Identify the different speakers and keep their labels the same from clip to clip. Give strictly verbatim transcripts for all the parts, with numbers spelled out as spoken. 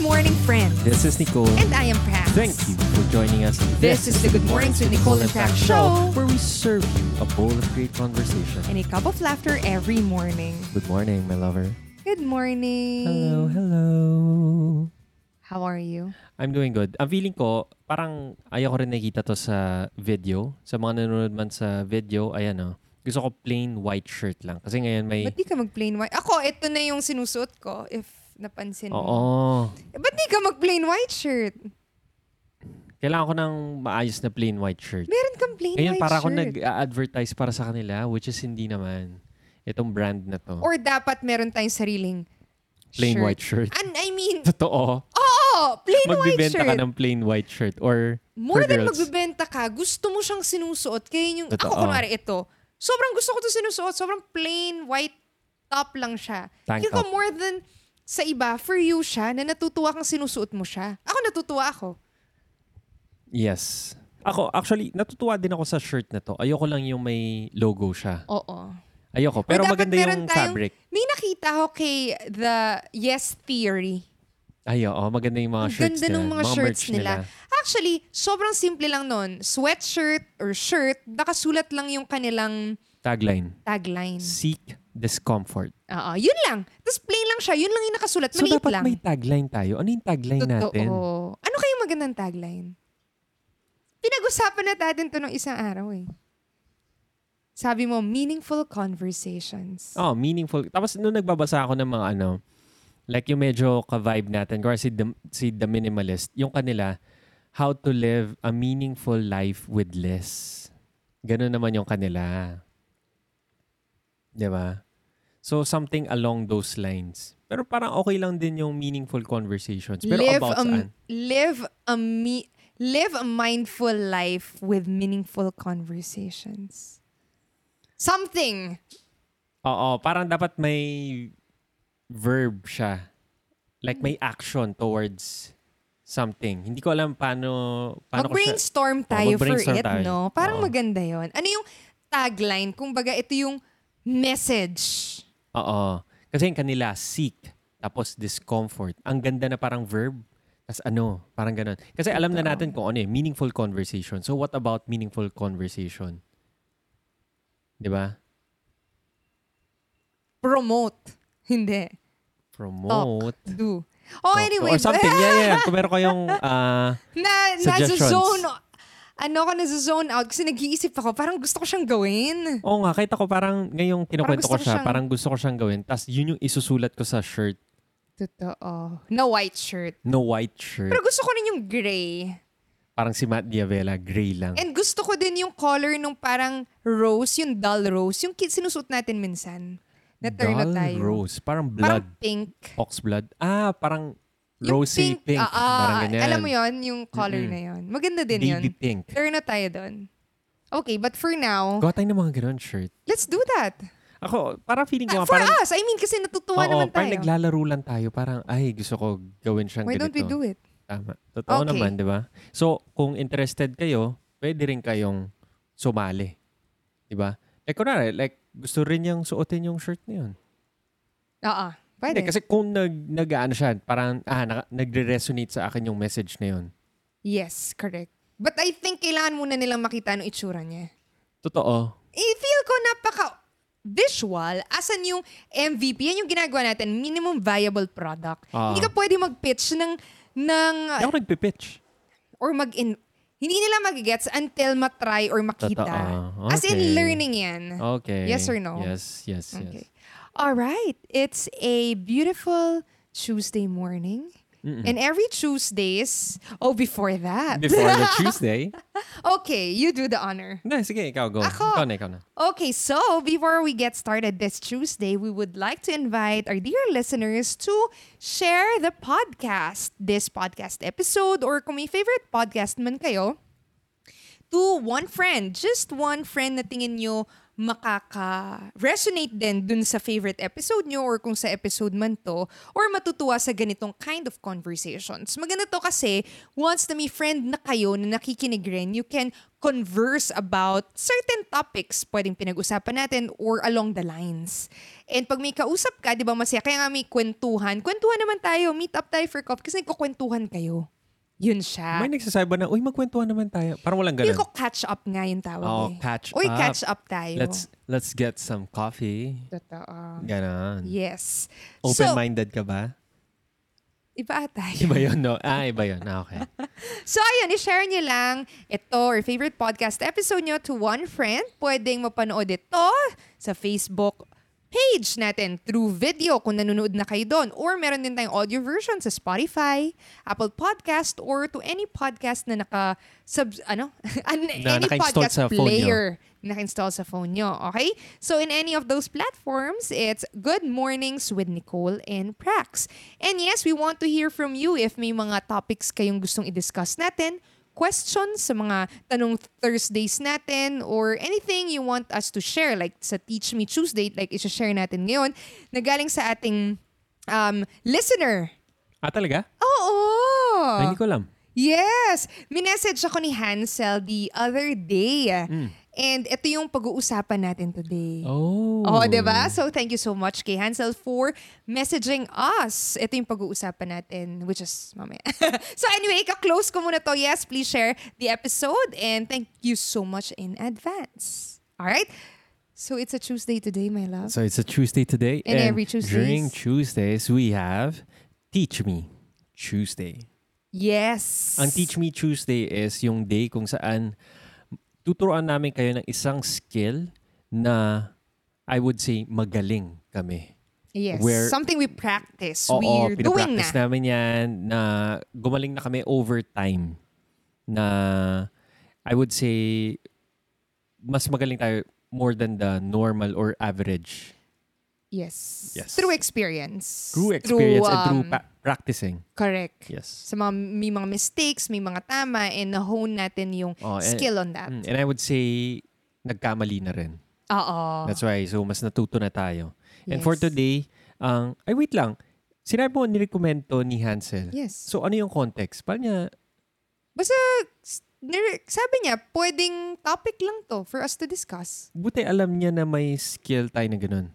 Speaker 1: morning, friends.
Speaker 2: This is Nicole.
Speaker 1: And I am Pat.
Speaker 2: Thank you for joining us.
Speaker 1: This, this is the Good Mornings with Nicole and Pat show,
Speaker 2: where we serve you a bowl of great conversation
Speaker 1: and a cup of laughter every morning.
Speaker 2: Good morning, my lover.
Speaker 1: Good morning.
Speaker 2: Hello, hello.
Speaker 1: How are you?
Speaker 2: I'm doing good. Ang feeling ko, parang ayaw ko rin nakita to sa video. Sa mga nanonood man sa video, ayan o. Gusto ko plain white shirt lang. Kasi ngayon may...
Speaker 1: Ba't di ka mag-plain white? Ako, ito na yung sinusuot ko, if napansin mo.
Speaker 2: Oo.
Speaker 1: Eh, ba't di ka mag-plain white shirt?
Speaker 2: Kailangan ko ng maayos na plain white shirt.
Speaker 1: Meron kang plain
Speaker 2: Ngayon,
Speaker 1: white
Speaker 2: para ako
Speaker 1: shirt.
Speaker 2: nag-advertise para sa kanila, which is hindi naman. Itong brand na to.
Speaker 1: Or dapat meron tayong sariling
Speaker 2: plain
Speaker 1: shirt.
Speaker 2: white shirt.
Speaker 1: And I mean...
Speaker 2: Totoo.
Speaker 1: Oo! Plain white
Speaker 2: Magbibenta
Speaker 1: shirt.
Speaker 2: ka ng plain white shirt. Or
Speaker 1: More
Speaker 2: for
Speaker 1: than
Speaker 2: girls.
Speaker 1: magbibenta ka, gusto mo siyang sinusuot. Kaya yung...
Speaker 2: Totoo.
Speaker 1: Ako, kunwari, ito. Sobrang gusto ko ito sinusuot. Sobrang plain white top lang siya.
Speaker 2: Tank
Speaker 1: Yung ko
Speaker 2: top.
Speaker 1: more than sa iba, for you siya, na natutuwa kang sinusuot mo siya. Ako, natutuwa ako.
Speaker 2: Yes. Ako, actually, natutuwa din ako sa shirt na to. Ayoko lang yung may logo siya.
Speaker 1: Oo.
Speaker 2: Ayoko. Pero
Speaker 1: Or dapat
Speaker 2: maganda
Speaker 1: meron
Speaker 2: yung
Speaker 1: tayong-
Speaker 2: fabric.
Speaker 1: May nakita ko kay the Yes Theory.
Speaker 2: Ay, oo. Maganda yung mga
Speaker 1: Ang
Speaker 2: shirts
Speaker 1: ganda
Speaker 2: nila.
Speaker 1: ng mga, shirts
Speaker 2: merch
Speaker 1: nila. Actually, sobrang simple lang nun. Sweatshirt or shirt, nakasulat lang yung kanilang
Speaker 2: Tagline.
Speaker 1: tagline.
Speaker 2: Seek discomfort.
Speaker 1: Oo, yun lang. Tapos plain lang siya. Yun lang yung nakasulat.
Speaker 2: So,
Speaker 1: Maliit
Speaker 2: dapat
Speaker 1: lang.
Speaker 2: may tagline tayo. Ano yung tagline
Speaker 1: Totoo.
Speaker 2: natin?
Speaker 1: Ano kayong magandang tagline? Pinag-usapan na natin to nung isang araw eh. Sabi mo, meaningful conversations.
Speaker 2: Oh, meaningful. Tapos, nung nagbabasa ako ng mga ano, like yung medyo ka-vibe natin, kasi si The, si The Minimalist, yung kanila, how to live a meaningful life with less. Ganun naman yung kanila. Diba? So, something along those lines. Pero parang okay lang din yung meaningful conversations. Pero
Speaker 1: live
Speaker 2: about
Speaker 1: a,
Speaker 2: saan?
Speaker 1: Live a, me, live a mindful life with meaningful conversations. Something.
Speaker 2: Oo, parang dapat may verb siya. Like may action towards something. Hindi ko alam paano, paano ko siya...
Speaker 1: Mag-brainstorm
Speaker 2: Oh,
Speaker 1: tayo for
Speaker 2: mag-brainstorm
Speaker 1: it,
Speaker 2: tayo.
Speaker 1: no? Parang
Speaker 2: Oo.
Speaker 1: maganda yon. Ano yung tagline? Kung baga, ito yung message.
Speaker 2: Oo. Kasi yung kanila, seek, tapos discomfort. Ang ganda na parang verb. Tapos ano, parang ganun. Kasi alam na natin kung ano eh, meaningful conversation. So what about meaningful conversation? Di ba?
Speaker 1: Promote. Hindi.
Speaker 2: Promote.
Speaker 1: Talk. Do. Oh,
Speaker 2: Talk.
Speaker 1: anyway.
Speaker 2: Or something. Yeah, yeah. Kung meron kayong uh,
Speaker 1: na,
Speaker 2: suggestions.
Speaker 1: nasa-zone, ano ko, nasa-zone out kasi nag-iisip ako, parang gusto ko siyang gawin.
Speaker 2: Oo nga, kahit ako parang ngayong kinukwento
Speaker 1: Parang gusto
Speaker 2: ko
Speaker 1: ko
Speaker 2: siya,
Speaker 1: siyang-
Speaker 2: parang gusto ko siyang gawin. Tapos yun yung isusulat ko sa shirt.
Speaker 1: Totoo. Na white shirt.
Speaker 2: No white shirt.
Speaker 1: Pero gusto ko rin yung gray.
Speaker 2: Parang si Matt Diavela, gray lang.
Speaker 1: And gusto ko din yung color nung parang rose, yung dull rose, yung ki- sinusuot natin minsan. Na turn
Speaker 2: Dull
Speaker 1: tayo.
Speaker 2: rose. Parang
Speaker 1: Parang
Speaker 2: blood.
Speaker 1: pink.
Speaker 2: Ox blood. Ah, parang
Speaker 1: Yung
Speaker 2: rosy pink.
Speaker 1: ah, ah,
Speaker 2: parang ganyan.
Speaker 1: alam mo yon yung color
Speaker 2: Mm-mm.
Speaker 1: na yon. Maganda din yun.
Speaker 2: Baby pink.
Speaker 1: Turn na tayo doon. Okay, but for now,
Speaker 2: Gawa tayo ng mga ganun shirt.
Speaker 1: let's do that.
Speaker 2: Ako, parang feeling ko
Speaker 1: Ah,
Speaker 2: nga,
Speaker 1: for
Speaker 2: parang,
Speaker 1: us, I mean, kasi natutuwa
Speaker 2: oo,
Speaker 1: naman
Speaker 2: parang
Speaker 1: tayo.
Speaker 2: naglalaro lang tayo. Parang, ay, gusto ko gawin siyang
Speaker 1: Why
Speaker 2: ganito.
Speaker 1: don't we do it?
Speaker 2: Tama. Totoo
Speaker 1: Okay.
Speaker 2: naman, di ba? So, kung interested kayo, pwede rin kayong sumali. Di ba? Like, kunwari, like, gusto rin niyang suotin yung shirt na yun.
Speaker 1: Oo, pwede.
Speaker 2: Hindi, kasi kung nag, nag ano siya, parang, ah, nag- nagre-resonate sa akin yung message na yun.
Speaker 1: Yes, correct. But I think kailangan muna nilang makita ano itsura niya.
Speaker 2: Totoo.
Speaker 1: I-feel ko napaka-visual. Asan yung M V P? Yan yung ginagawa natin. Minimum viable product.
Speaker 2: Ah.
Speaker 1: Hindi ka pwede mag-pitch ng, ng
Speaker 2: Hindi ako nagpipitch.
Speaker 1: or mag-in... Hindi nila mag-gets until matry or makita.
Speaker 2: Totoo.
Speaker 1: As in,
Speaker 2: Okay.
Speaker 1: learning yan.
Speaker 2: Okay.
Speaker 1: Yes or no?
Speaker 2: Yes, yes, yes.
Speaker 1: Okay. All right. It's a beautiful Tuesday morning.
Speaker 2: Mm-mm.
Speaker 1: And every Tuesdays... Oh, before that.
Speaker 2: Before the Tuesday.
Speaker 1: Okay, you do the honor.
Speaker 2: Na, sige, ikaw, go.
Speaker 1: Ako.
Speaker 2: Ikaw na, ikaw na.
Speaker 1: Okay, so before we get started this Tuesday, we would like to invite our dear listeners to share the podcast, this podcast episode, or kung may favorite podcast man kayo, to one friend. Just one friend na tingin nyo makaka-resonate din dun sa favorite episode nyo or kung sa episode man to or matutuwa sa ganitong kind of conversations. Maganda to kasi once na may friend na kayo na nakikinig rin, you can converse about certain topics pwedeng pinag-usapan natin or along the lines. And pag may kausap ka, di ba masaya? Kaya nga may kwentuhan. Kwentuhan naman tayo. Meet up tayo for coffee kasi nagkukwentuhan kayo. Yun siya.
Speaker 2: May nagsasabi ba na, uy, magkwentuhan naman tayo. Parang walang
Speaker 1: Feel
Speaker 2: ganun.
Speaker 1: ko catch up nga yung tawag
Speaker 2: Oh,
Speaker 1: eh.
Speaker 2: catch
Speaker 1: Uy,
Speaker 2: up.
Speaker 1: catch up tayo.
Speaker 2: Let's let's get some coffee.
Speaker 1: Totoo.
Speaker 2: Ganon.
Speaker 1: Yes.
Speaker 2: Open-minded ka ba?
Speaker 1: So, iba tayo.
Speaker 2: Iba yun, no? Ah, iba yun. Ah, okay.
Speaker 1: So, ayun, i-share nyo lang ito or favorite podcast episode nyo to one friend. Pwedeng mapanood ito sa Facebook page natin through video kung nanonood na kayo doon. Or meron din tayong audio version sa Spotify, Apple Podcast, or to any podcast na naka, sub, ano? An-
Speaker 2: Na
Speaker 1: any
Speaker 2: naka-install
Speaker 1: podcast
Speaker 2: sa phone nyo.
Speaker 1: player na naka-install sa phone nyo. Okay? So, in any of those platforms, it's Good Mornings with Nicole and Prax. And yes, we want to hear from you if may mga topics kayong gustong i-discuss natin, questions sa mga tanong Thursdays natin or anything you want us to share like sa Teach Me Tuesday like isa-share natin ngayon na galing sa ating um, listener.
Speaker 2: Ah, talaga?
Speaker 1: Oo!
Speaker 2: Ay, hindi ko alam.
Speaker 1: Yes! Minessage ako ni Hansel the other day.
Speaker 2: Mm.
Speaker 1: And ito yung pag-uusapan natin today.
Speaker 2: Oh.
Speaker 1: Oh, diba? So, thank you so much kay Hansel for messaging us. Ito yung pag-uusapan natin, which is mamaya. So, anyway, ka-close ko muna to. Yes, please share the episode and thank you so much in advance. Alright? So, it's a Tuesday today, my love.
Speaker 2: So it's a Tuesday today.
Speaker 1: And every Tuesdays.
Speaker 2: During Tuesdays, we have Teach Me Tuesday.
Speaker 1: Yes.
Speaker 2: Ang Teach Me Tuesday is yung day kung saan tuturuan namin kayo ng isang skill na I would say magaling kami.
Speaker 1: Yes.
Speaker 2: Where-
Speaker 1: Something we practice.
Speaker 2: Oo,
Speaker 1: We're doing na.
Speaker 2: pinapractice namin yan na gumaling na kami over time. Na I would say mas magaling tayo more than the normal or average.
Speaker 1: Yes.
Speaker 2: Yes.
Speaker 1: Through experience.
Speaker 2: Through experience and through
Speaker 1: um,
Speaker 2: pa- practicing.
Speaker 1: Correct.
Speaker 2: Yes.
Speaker 1: Sa mga, may mga mistakes, may mga tama, and na-hone natin yung
Speaker 2: Oh, and-
Speaker 1: skill on that.
Speaker 2: Mm, And I would say nagkamali na rin.
Speaker 1: Oo.
Speaker 2: That's why. So, mas natuto na tayo. And
Speaker 1: Yes.
Speaker 2: for today, ang ay wait lang. Sinabi mo, nirecommend to ni Hansel.
Speaker 1: Yes.
Speaker 2: So, ano yung context? Paano niya,
Speaker 1: Basta, s- nire- sabi niya, pwedeng topic lang to for us to discuss.
Speaker 2: buti alam niya na may skill tayo na ganun.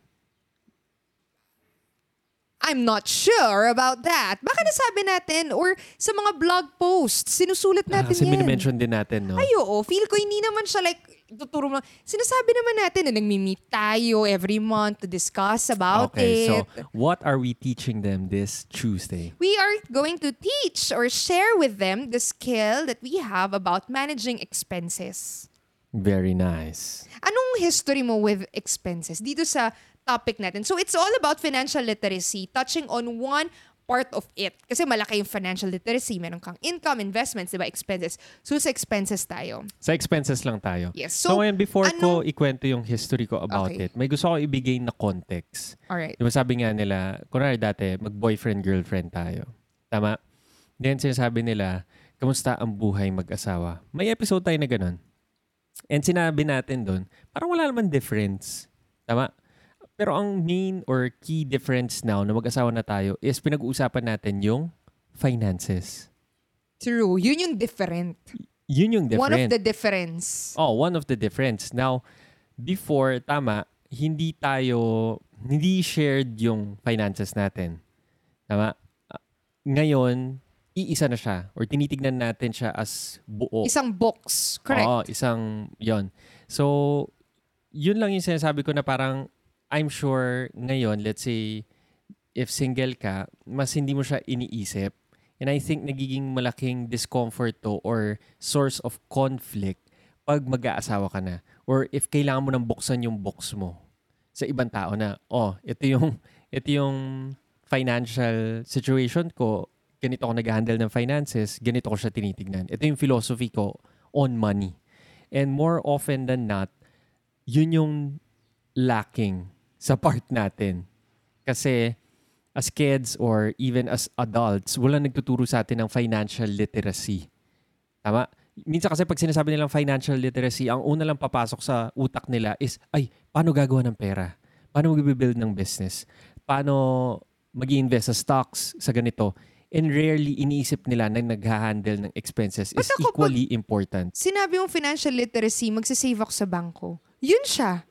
Speaker 1: I'm not sure about that. Baka nasabi natin or sa mga blog posts, sinusulat
Speaker 2: Ah,
Speaker 1: natin
Speaker 2: kasi
Speaker 1: yan.
Speaker 2: minimension din natin, no?
Speaker 1: Ay, oo. Feel ko hindi naman siya like, tuturo mo. Sinasabi naman natin na nagmi-meet tayo every month to discuss about
Speaker 2: Okay,
Speaker 1: it.
Speaker 2: so what are we teaching them this Tuesday?
Speaker 1: We are going to teach or share with them the skill that we have about managing expenses.
Speaker 2: Very nice.
Speaker 1: Anong history mo with expenses dito sa topic natin? So it's all about financial literacy, touching on one part of it. Kasi malaki yung financial literacy. Meron kang income, investments, diba? Expenses. So sa expenses tayo.
Speaker 2: Sa expenses lang tayo.
Speaker 1: Yes.
Speaker 2: So,
Speaker 1: So,
Speaker 2: ngayon, before ko
Speaker 1: ano-
Speaker 2: ikwento yung history ko about
Speaker 1: Okay.
Speaker 2: it, may gusto ko ibigay na context.
Speaker 1: Alright.
Speaker 2: Di ba sabi nga nila, kunwari dati, mag-boyfriend-girlfriend tayo. Tama? Then sinasabi nila, kamusta ang buhay mag-asawa? May episode tayo na ganun. And sinabi natin doon, parang wala naman difference. Tama? Pero ang main or key difference now na mag-asawa na tayo is pinag-uusapan natin yung finances.
Speaker 1: True. Yun yung different.
Speaker 2: Yun yung different.
Speaker 1: One of the difference.
Speaker 2: Oh, one of the difference. Now, before, tama, hindi tayo, hindi shared yung finances natin. Tama? Ah, Ngayon, iisa na siya or tinitignan natin siya as buo.
Speaker 1: Isang box. Correct.
Speaker 2: Oo, isang, yon. So, yun lang yung sinasabi ko na parang, I'm sure ngayon, let's say, if single ka, mas hindi mo siya iniisip. And I think nagiging malaking discomfort to or source of conflict pag mag-aasawa ka na. Or if kailangan mo nang buksan yung box mo sa ibang tao na, oh, ito yung, ito yung financial situation ko, ganito ako nag-handle ng finances, ganito ko siya tinitignan. Ito yung philosophy ko on money. And more often than not, yun yung lacking sa part natin. Kasi as kids or even as adults, wala nagtuturo sa atin ng financial literacy. Tama? minsan kasi pag sinasabi nilang financial literacy, ang una lang papasok sa utak nila is, ay, paano gagawa ng pera? Paano mag-build ng business? Paano mag-invest sa stocks, sa ganito? And rarely iniisip nila na nag-handle ng expenses is
Speaker 1: Ba't ako
Speaker 2: equally important.
Speaker 1: Sinabi mong financial literacy, magsasave ako sa bangko. Yun siya.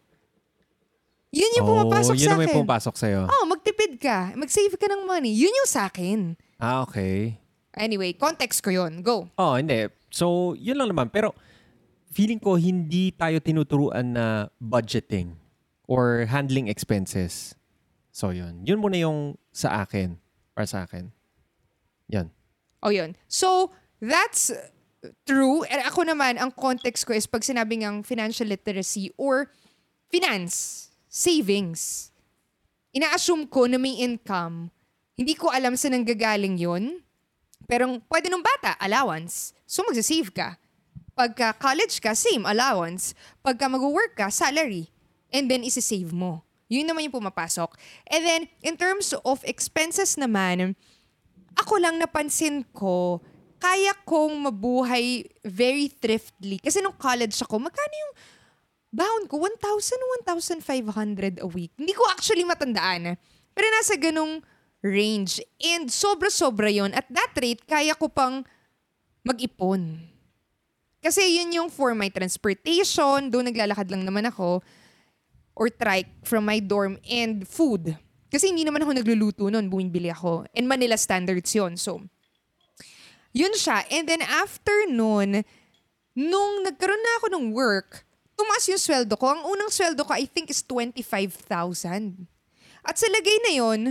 Speaker 1: Yun yung pumapasok
Speaker 2: yun
Speaker 1: sa
Speaker 2: ang may
Speaker 1: akin.
Speaker 2: pumapasok sa'yo.
Speaker 1: Oh, magtipid ka. Mag-save ka ng money. Yun yung sa akin.
Speaker 2: Ah, okay.
Speaker 1: Anyway, context ko yun. Go.
Speaker 2: Oh, hindi. So, yun lang naman. Pero, feeling ko hindi tayo tinuturuan na budgeting or handling expenses. So, yun. Yun muna yung sa akin. Para sa akin. Yan.
Speaker 1: O yun. So, that's true. And ako naman, ang context ko is pag sinabi ng financial literacy or finance, savings. Ina-assume ko na may income. Hindi ko alam saan nanggagaling yun. Pero pwede nung bata, allowance. So, magsasave ka. Pagka college ka, same, allowance. Pagka mag-work ka, salary. And then, isi-save mo. Yun naman yung pumapasok. And then, in terms of expenses naman, ako lang napansin ko, kaya kong mabuhay very thriftily. Kasi nung college ako, magkano yung baon ko? one thousand, one thousand five hundred a week. Hindi ko actually matandaan. Pero nasa ganung range. And sobra-sobra yon. At that rate, kaya ko pang mag-ipon. Kasi yun yung for my transportation, doon naglalakad lang naman ako, or trike from my dorm, and food. Kasi hindi naman ako nagluluto noon, bumibili ako. And Manila standards yun. So, yun siya. And then after noon, nung nagkaroon na ako ng work, tumaas yung sweldo ko. Ang unang sweldo ko, I think, is twenty-five thousand. At sa lagay na yun,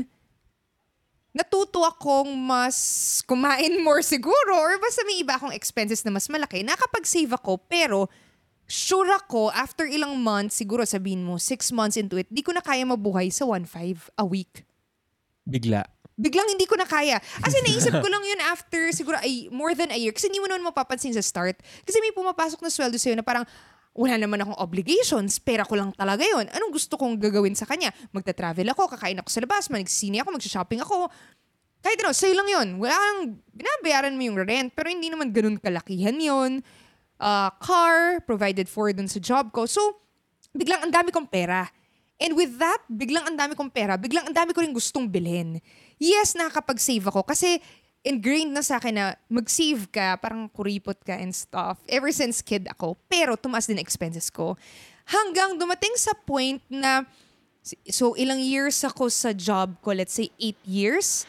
Speaker 1: natuto akong mas kumain more siguro or basta may iba akong expenses na mas malaki. Nakapag-save ako, pero sure ako, after ilang months, siguro sabihin mo, six months into it, di ko na kaya mabuhay sa one point five a week.
Speaker 2: Bigla.
Speaker 1: Biglang hindi ko na kaya. As in, naisip ko lang yun after siguro ay, more than a year. Kasi hindi mo naman mapapansin sa start. Kasi may pumapasok na sweldo sa'yo na parang, wala naman akong obligations, pera ko lang talaga yun. Anong gusto kong gagawin sa kanya? Magta-travel ako, kakain ako sa labas, magsisine ako, magsha-shopping ako. Kahit ano, sa'yo lang yun. Wala kang, binabayaran mo yung rent, pero hindi naman ganun kalakihan yun. Uh, car, provided for dun sa job ko. So, biglang ang dami kong pera. And with that, biglang ang dami kong pera, biglang ang dami ko rin gustong bilhin. Yes, nakakapag-save ako kasi ingrained na sa akin na mag-save ka, parang kuripot ka and stuff. Ever since kid ako. Pero tumaas din expenses ko. Hanggang dumating sa point na, so ilang years ako sa job ko, let's say eight years.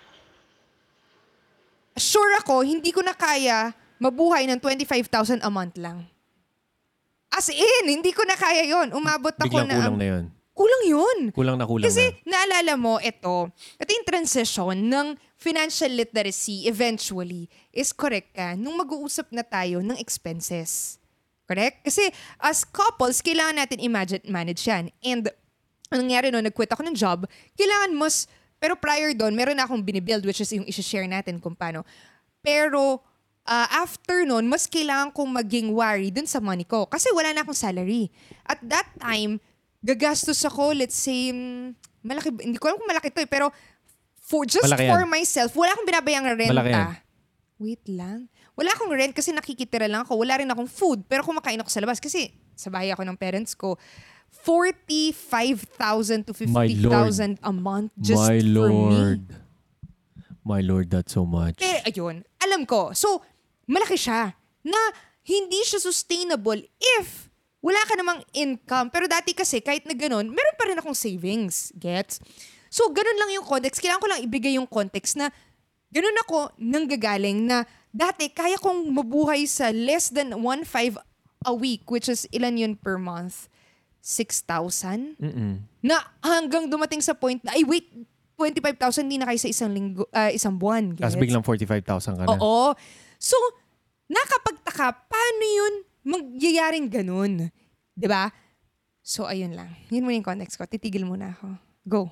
Speaker 1: Sure ako, hindi ko na kaya mabuhay ng twenty-five thousand a month lang. As in, hindi ko na kaya yon. Umabot ako
Speaker 2: Biglang
Speaker 1: na...
Speaker 2: kulang na yun.
Speaker 1: Kulang yun.
Speaker 2: Kulang na kulang
Speaker 1: Kasi
Speaker 2: na.
Speaker 1: naalala mo, ito, ito yung transition ng financial literacy eventually is correct ka nung mag-uusap na tayo ng expenses. Correct? Kasi as couples, kailangan natin imagine, manage yan. And ang nangyari no, nag-quit ako ng job, kailangan mas, pero prior doon, meron na akong binibuild which is yung isi-share natin kung paano. Pero uh, after noon, mas kailangan kong maging worry dun sa money ko. Kasi wala na akong salary. At that time, gagastos ako, let's say, mm, malaki, hindi ko alam kung malaki to eh, pero for, just
Speaker 2: Malaki
Speaker 1: for
Speaker 2: yan.
Speaker 1: myself, wala akong binabayang
Speaker 2: Malaki yan.
Speaker 1: renta. Wait lang. Wala akong rent kasi nakikitira lang ako. Wala rin akong food, pero kumakain ako sa labas kasi sa bahay ako ng parents ko. forty-five thousand to fifty thousand a month just
Speaker 2: My
Speaker 1: for
Speaker 2: Lord.
Speaker 1: me.
Speaker 2: My Lord, that's so much.
Speaker 1: Pero ayun, alam ko. So, malaki siya na hindi siya sustainable if wala ka namang income. Pero dati kasi, kahit na ganun, meron pa rin akong savings. Gets? So, ganun lang yung context. Kailangan ko lang ibigay yung context na ganun ako nanggagaling na dati, kaya kong mabuhay sa less than one point five a week, which is ilan yun per month? six thousand?
Speaker 2: Mm-mm.
Speaker 1: Na hanggang dumating sa point na, ay wait, twenty-five thousand hindi na kayo sa isang, linggo, uh, isang buwan. Gets?
Speaker 2: Tapos biglang forty-five thousand ka na.
Speaker 1: Oo. So, nakapagtaka, paano yun magyayaring ganun? Diba? So, ayun lang. Yun muna yung context ko. Titigil muna ako. Go.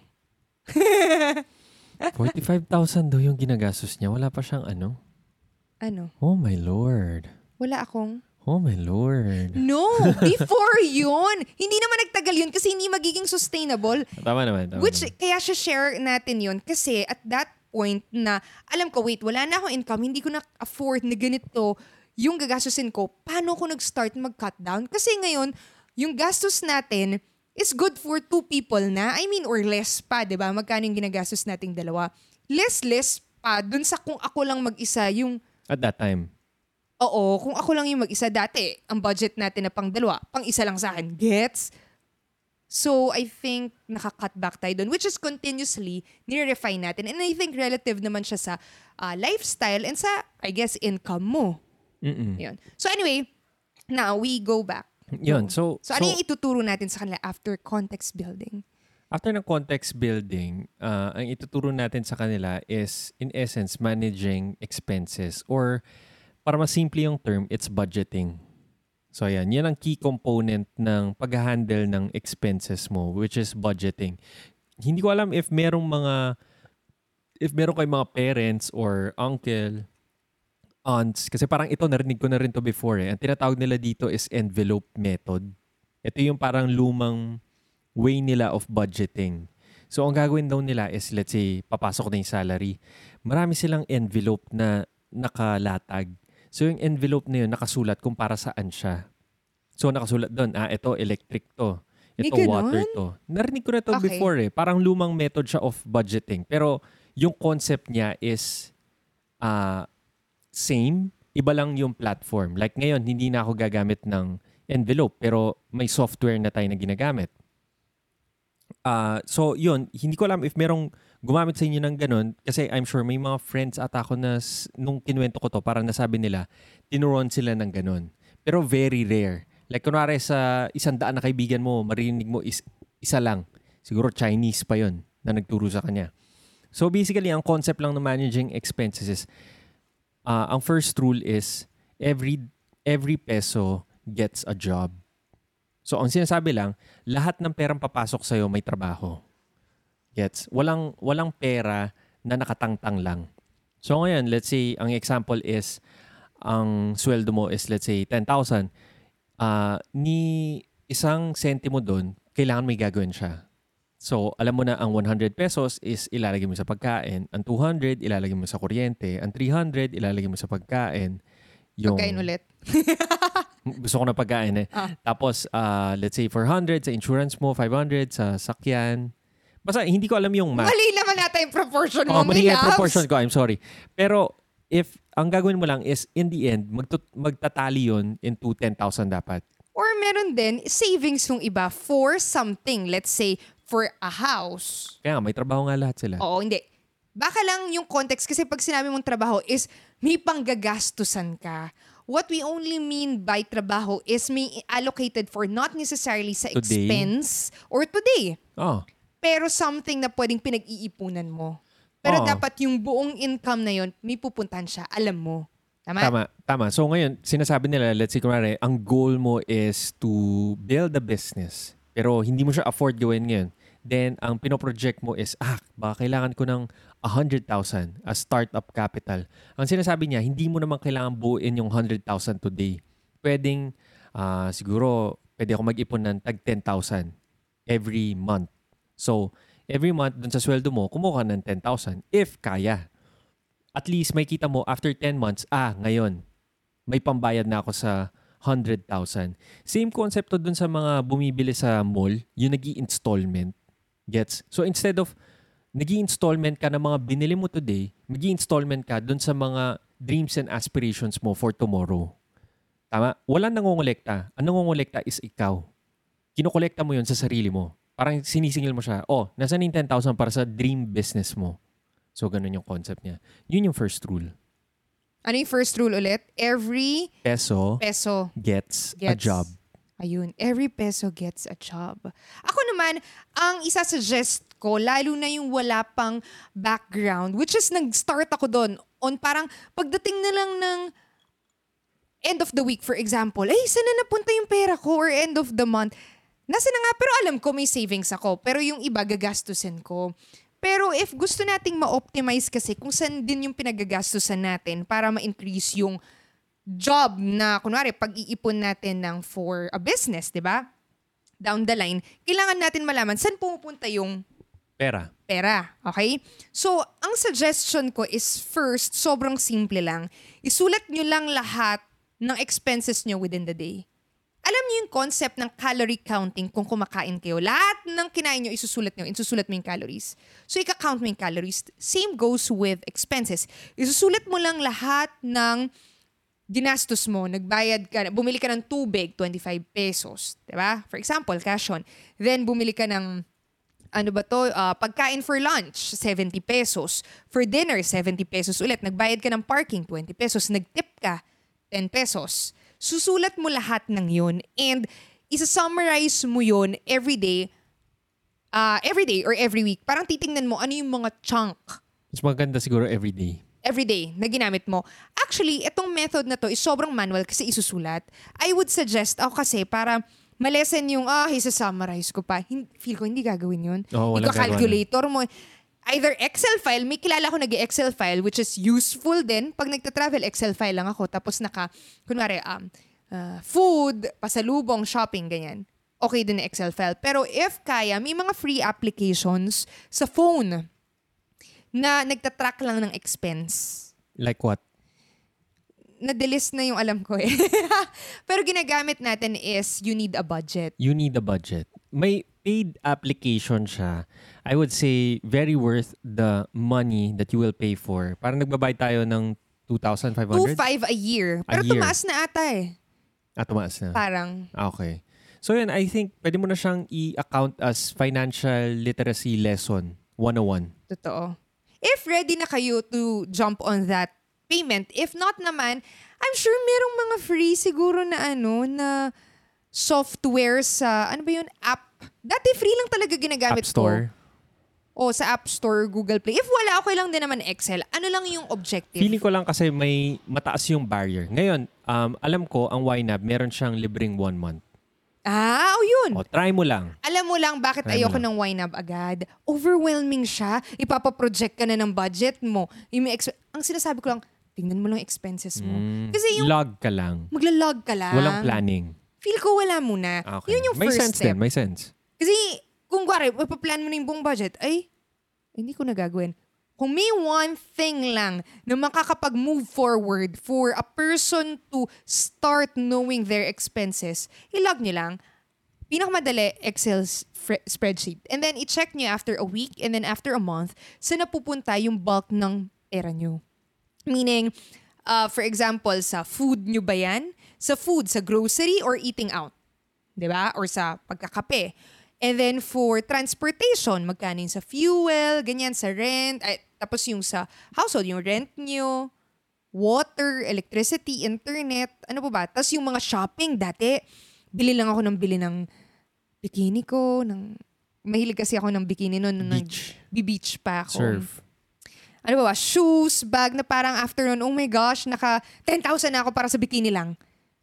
Speaker 2: forty-five thousand daw yung ginagastos niya. Wala pa siyang ano?
Speaker 1: Ano?
Speaker 2: Oh my Lord.
Speaker 1: Wala akong...
Speaker 2: Oh my Lord.
Speaker 1: No! Before yun! Hindi naman nagtagal yun kasi hindi magiging sustainable.
Speaker 2: Tama naman. Tama
Speaker 1: Which,
Speaker 2: naman.
Speaker 1: kaya siya share natin yun kasi at that point na, alam ko, wait, wala na akong income, hindi ko na afford na ganito yung gagastusin ko, paano ko nag-start mag-cut down? Kasi ngayon, yung gastos natin is good for two people na. I mean, or less pa, di ba? Magkano yung ginagastos nating dalawa? Less-less pa dun sa kung ako lang mag-isa yung...
Speaker 2: At that time.
Speaker 1: Oo, kung ako lang yung mag-isa dati, ang budget natin na pang dalawa, pang isa lang sa akin. Gets? So, I think naka-cut back tayo dun, which is continuously nire-refine natin. And I think relative naman siya sa uh, lifestyle and sa, I guess, income mo.
Speaker 2: Mm-mm.
Speaker 1: Yun. So anyway, now we go back.
Speaker 2: Yun. So,
Speaker 1: So, ano yung ituturo natin sa kanila after context building?
Speaker 2: After ng context building, uh, ang ituturo natin sa kanila is, in essence, managing expenses or para mas simple yung term, it's budgeting. So ayan, yan ang key component ng pag-handle ng expenses mo, which is budgeting. Hindi ko alam if merong mga, if meron kayong mga parents or uncle, aunts, kasi parang ito, narinig ko na rin to before eh. Ang tinatawag nila dito is envelope method. Ito yung parang lumang way nila of budgeting. So ang gagawin daw nila is, let's say, papasok na yung salary. Marami silang envelope na nakalatag. So yung envelope na yun, nakasulat kung para saan siya. So nakasulat doon, ah, ito electric to. Ito
Speaker 1: May
Speaker 2: water
Speaker 1: ganon?
Speaker 2: to. Narinig ko na to
Speaker 1: Okay.
Speaker 2: before eh. Parang lumang method siya of budgeting. Pero yung concept niya is uh, same. Iba lang yung platform. Like ngayon, hindi na ako gagamit ng envelope. Pero may software na tayo na ginagamit. Uh, so yun, hindi ko alam if merong gumamit sa inyo ng ganun kasi I'm sure may mga friends ata ako na s- nung kinuwento ko to parang nasabi nila tinuruan sila ng ganun. Pero very rare. Like kunwari sa isang daan na kaibigan mo, marinig mo is, isa lang. Siguro Chinese pa yun na nagturo sa kanya. So basically, ang concept lang ng managing expenses is uh, ang first rule is every every peso gets a job. So, ang sinasabi lang, lahat ng perang papasok sa'yo may trabaho. Gets? Walang, walang pera na nakatangtang lang. So, ngayon, let's say, ang example is, ang sweldo mo is, let's say, ten thousand. Uh, ni isang sentimo doon, kailangan may gagawin siya. So, alam mo na ang one hundred pesos is ilalagay mo sa pagkain. Ang two hundred, ilalagay mo sa kuryente. Ang three hundred, ilalagay mo sa pagkain. Yung,
Speaker 1: Pagkain ulit.
Speaker 2: gusto ko na pagkain eh.
Speaker 1: Ah.
Speaker 2: Tapos, uh, let's say four hundred sa insurance mo, five hundred sa sakyan. Basta hindi ko alam yung math.
Speaker 1: Mali naman nata yung proportion
Speaker 2: Oh,
Speaker 1: mo,
Speaker 2: mali yung
Speaker 1: Milabs.
Speaker 2: proportion ko. I'm sorry. Pero, if ang gagawin mo lang is, in the end, magtut- magtatali yun into ten thousand dapat.
Speaker 1: Or meron din savings yung iba for something. Let's say, for a house.
Speaker 2: Kaya nga, may trabaho nga lahat sila.
Speaker 1: Oo, hindi. Baka lang yung context kasi pag sinabi mong trabaho is may panggagastusan ka. What we only mean by trabaho is may allocated for not necessarily sa
Speaker 2: Today.
Speaker 1: expense or today.
Speaker 2: Oh.
Speaker 1: Pero something na pwedeng pinag-iipunan mo. Pero
Speaker 2: Oo.
Speaker 1: dapat yung buong income na yon may pupuntahan siya. Alam mo. Tama?
Speaker 2: Tama, tama. So ngayon, sinasabi nila, let's say, kunwari, ang goal mo is to build a business. Pero hindi mo siya afford gawin ngayon. Then, ang pinoproject mo is, ah, baka kailangan ko ng one hundred thousand as startup capital. Ang sinasabi niya, hindi mo naman kailangan buuin yung one hundred thousand today. Pwedeng, ah, siguro, pwede ako mag-ipon ng tag ten thousand every month. So, every month, dun sa sweldo mo, kumuha ka ng ten thousand if kaya. At least, may kita mo, after ten months, ah, ngayon, may pambayad na ako sa one hundred thousand. Same concept to dun sa mga bumibili sa mall, yung nag-i-installment. Gets? So, instead of nag-i-installment ka ng mga binili mo today, mag-i-installment ka dun sa mga dreams and aspirations mo for tomorrow. Tama? Walang nangongolekta. Ang nangongolekta is ikaw. Kinokolekta mo yun sa sarili mo. Parang sinisingil mo siya, oh, nasaan yung ten thousand para sa dream business mo? So, ganun yung concept niya. Yun yung first rule.
Speaker 1: Ano yung first rule ulit? Every
Speaker 2: Peso
Speaker 1: peso
Speaker 2: gets, a
Speaker 1: gets
Speaker 2: job.
Speaker 1: Ayun, every peso gets a job. Ako naman, ang isa-suggest ko, lalo na yung wala pang background, which is nag-start ako doon on parang pagdating na lang ng end of the week, for example, ay, saan na napunta yung pera ko? Or end of the month. Nasa na nga, pero alam ko may savings ako. Pero yung iba, gagastusin ko. Pero if gusto nating ma-optimize kasi kung saan din yung pinagagastusan natin para ma-increase yung job na, kunwari, pag-iipon natin ng for a business, di ba? Down the line, kailangan natin malaman saan pumupunta yung
Speaker 2: Pera.
Speaker 1: pera. Okay? So, ang suggestion ko is first, sobrang simple lang. Isulat nyo lang lahat ng expenses nyo within the day. Alam niyo yung concept ng calorie counting kung kumakain kayo. Lahat ng kinain nyo, isusulat nyo. Isusulat mo yung calories. So, ika-count mo yung calories. Same goes with expenses. Isusulat mo lang lahat ng ginastos mo. Nagbayad ka, bumili ka ng tubig, twenty-five pesos. Diba? For example, cash on. Then, bumili ka ng, ano ba to, uh, pagkain for lunch, seventy pesos. For dinner, seventy pesos ulit. Nagbayad ka ng parking, twenty pesos. Nagtip ka, ten pesos. Susulat mo lahat ng yun and isa-summarize mo yun every day, uh, every day or every week. Parang titingnan mo ano yung mga chunk.
Speaker 2: Mas maganda siguro everyday.
Speaker 1: Every day na ginamit mo. Actually, itong method na to is sobrang manual kasi isusulat. I would suggest, ako kasi para malesen yung, ah, isa-summarize ko pa. Hin- feel ko hindi gagawin yun.
Speaker 2: Oo, walang
Speaker 1: Ika-calculator mo. Either Excel file, may kilala ko nag-Excel file which is useful din. Pag nagta-travel, Excel file lang ako. Tapos naka, kunwari, um, uh, food, pasalubong, shopping, ganyan. Okay din na Excel file. Pero if kaya, may mga free applications sa phone na nagtatrack lang ng expense.
Speaker 2: Like what?
Speaker 1: Na-delist na yung alam ko eh. Pero ginagamit natin is you need a budget.
Speaker 2: You need a budget. May paid application siya. I would say very worth the money that you will pay for. Parang nagbabayad tayo ng two thousand five hundred?
Speaker 1: two thousand five a year.
Speaker 2: A
Speaker 1: Pero
Speaker 2: year.
Speaker 1: tumaas na ata eh.
Speaker 2: Ah, tumaas na.
Speaker 1: Parang.
Speaker 2: Ah, okay. So yun, I think pwede mo na siyang i-account as financial literacy lesson one oh one.
Speaker 1: Totoo. If ready na kayo to jump on that payment, if not naman, I'm sure merong mga free siguro na ano, na software sa, ano ba yun, app. Dati free lang talaga ginagamit
Speaker 2: App Store.
Speaker 1: ko. O sa App Store, Google Play. If wala, okay lang din naman Excel. Ano lang yung objective?
Speaker 2: Feeling ko lang kasi may mataas yung barrier. Ngayon, um, alam ko, ang Y NAB, meron siyang libreng one month.
Speaker 1: Ah, o yun.
Speaker 2: O, try mo lang.
Speaker 1: Alam mo lang bakit
Speaker 2: Try mo
Speaker 1: ayoko
Speaker 2: lang.
Speaker 1: ng Y NAB agad. Overwhelming siya. Ipapaproject ka na ng budget mo. Yung may exp- ang sinasabi ko lang, tingnan mo lang expenses mo.
Speaker 2: Mm,
Speaker 1: Kasi yung
Speaker 2: log ka lang.
Speaker 1: magla-log ka lang.
Speaker 2: Walang planning.
Speaker 1: Feel ko wala muna.
Speaker 2: Okay.
Speaker 1: Yun yung
Speaker 2: may
Speaker 1: first
Speaker 2: sense
Speaker 1: step.
Speaker 2: din, may sense.
Speaker 1: Kasi kung gwari, ipaplan mo na yung buong budget, ay, hindi ko nagagawin. Kung may one thing lang na makakapag-move forward for a person to start knowing their expenses, ilog nyo lang. Pinakamadali, Excel fre- spreadsheet. And then, i-check nyo after a week and then after a month, saan napupunta yung bulk ng pera nyo. Meaning, uh, for example, sa food nyo ba yan? Sa food, sa grocery, or eating out? Diba? Or sa pagkakape. And then for transportation, magkano yung sa fuel, ganyan, sa rent, ay, tapos yung sa household, yung rent nyo, water, electricity, internet, ano pa ba? Tapos yung mga shopping, dati, bili lang ako ng bili ng bikini ko, ng, mahilig kasi ako ng bikini noon, nung
Speaker 2: Beach.
Speaker 1: nag-beach pa ako.
Speaker 2: Surf.
Speaker 1: Ano ba ba? Shoes, bag na parang after nun, oh my gosh, naka ten thousand na ako para sa bikini lang.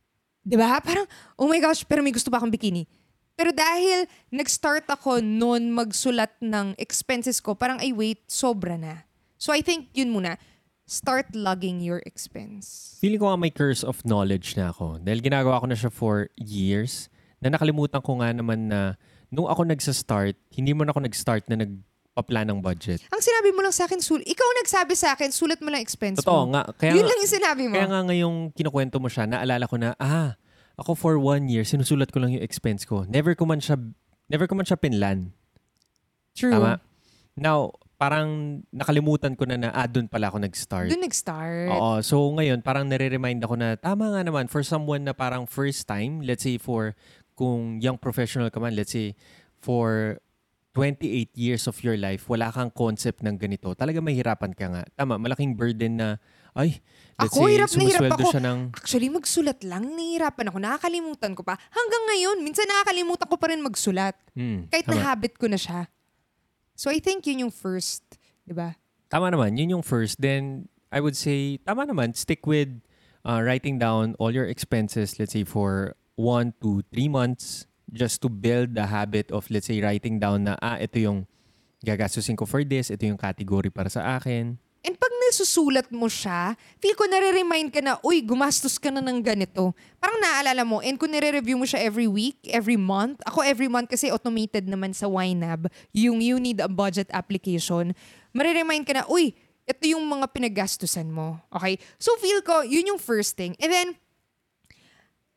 Speaker 1: Diba? Parang, oh my gosh, pero may gusto pa akong bikini. Pero dahil nag-start ako noon magsulat ng expenses ko, parang ay wait, sobra na. So I think yun muna, start logging your expense.
Speaker 2: Feeling ko nga may curse of knowledge na ako. Dahil ginagawa ko na siya for years, na nakalimutan ko nga naman na nung ako nagsa-start, hindi mo na ako nag-start na nagpa-plan ng budget.
Speaker 1: Ang sinabi mo lang sa akin, sul- ikaw nagsabi sa akin, sulat mo lang expense
Speaker 2: Totoo
Speaker 1: mo.
Speaker 2: nga. Kaya
Speaker 1: Yun
Speaker 2: nga,
Speaker 1: lang yung sinabi mo.
Speaker 2: Kaya nga ngayong kinukwento mo siya, naalala ko na, ah, ako for one year, sinusulat ko lang yung expense ko. Never ko man siya, never ko man siya pinlan.
Speaker 1: True.
Speaker 2: Tama? Now, parang nakalimutan ko na na, ah, doon pala ako nag-start.
Speaker 1: Doon nag-start.
Speaker 2: Oo. So, ngayon, parang nare-remind ako na, tama nga naman, for someone na parang first time, let's say for, kung young professional ka man, let's say, for twenty-eight years of your life, wala kang concept ng ganito. Talaga mahirapan ka nga. Tama, malaking burden na, ay, let's
Speaker 1: Ako,
Speaker 2: say,
Speaker 1: hirap na hirap
Speaker 2: sumusweldo
Speaker 1: ako.
Speaker 2: siya ng,
Speaker 1: Actually, magsulat lang. Nahihirapan ako. Nakakalimutan ko pa. Hanggang ngayon, minsan nakakalimutan ko pa rin magsulat.
Speaker 2: hmm,
Speaker 1: Kahit
Speaker 2: tama.
Speaker 1: na-habit ko na siya. So, I think yun yung first. Diba?
Speaker 2: Tama naman, yun yung first. Then, I would say, tama naman, stick with uh, writing down all your expenses, let's say, for one to three months, just to build the habit of, let's say, writing down na, ah, ito yung gagastusin ko for this, ito yung category para sa akin.
Speaker 1: And pag nasusulat mo siya, feel ko nare-remind ka na, uy, gumastos ka na ng ganito. Parang naaalala mo. And kung nire-review mo siya every week, every month, ako every month kasi automated naman sa Y NAB, yung You Need a Budget application, marire-remind ka na, uy, ito yung mga pinagastusan mo. Okay? So feel ko, yun yung first thing. And then,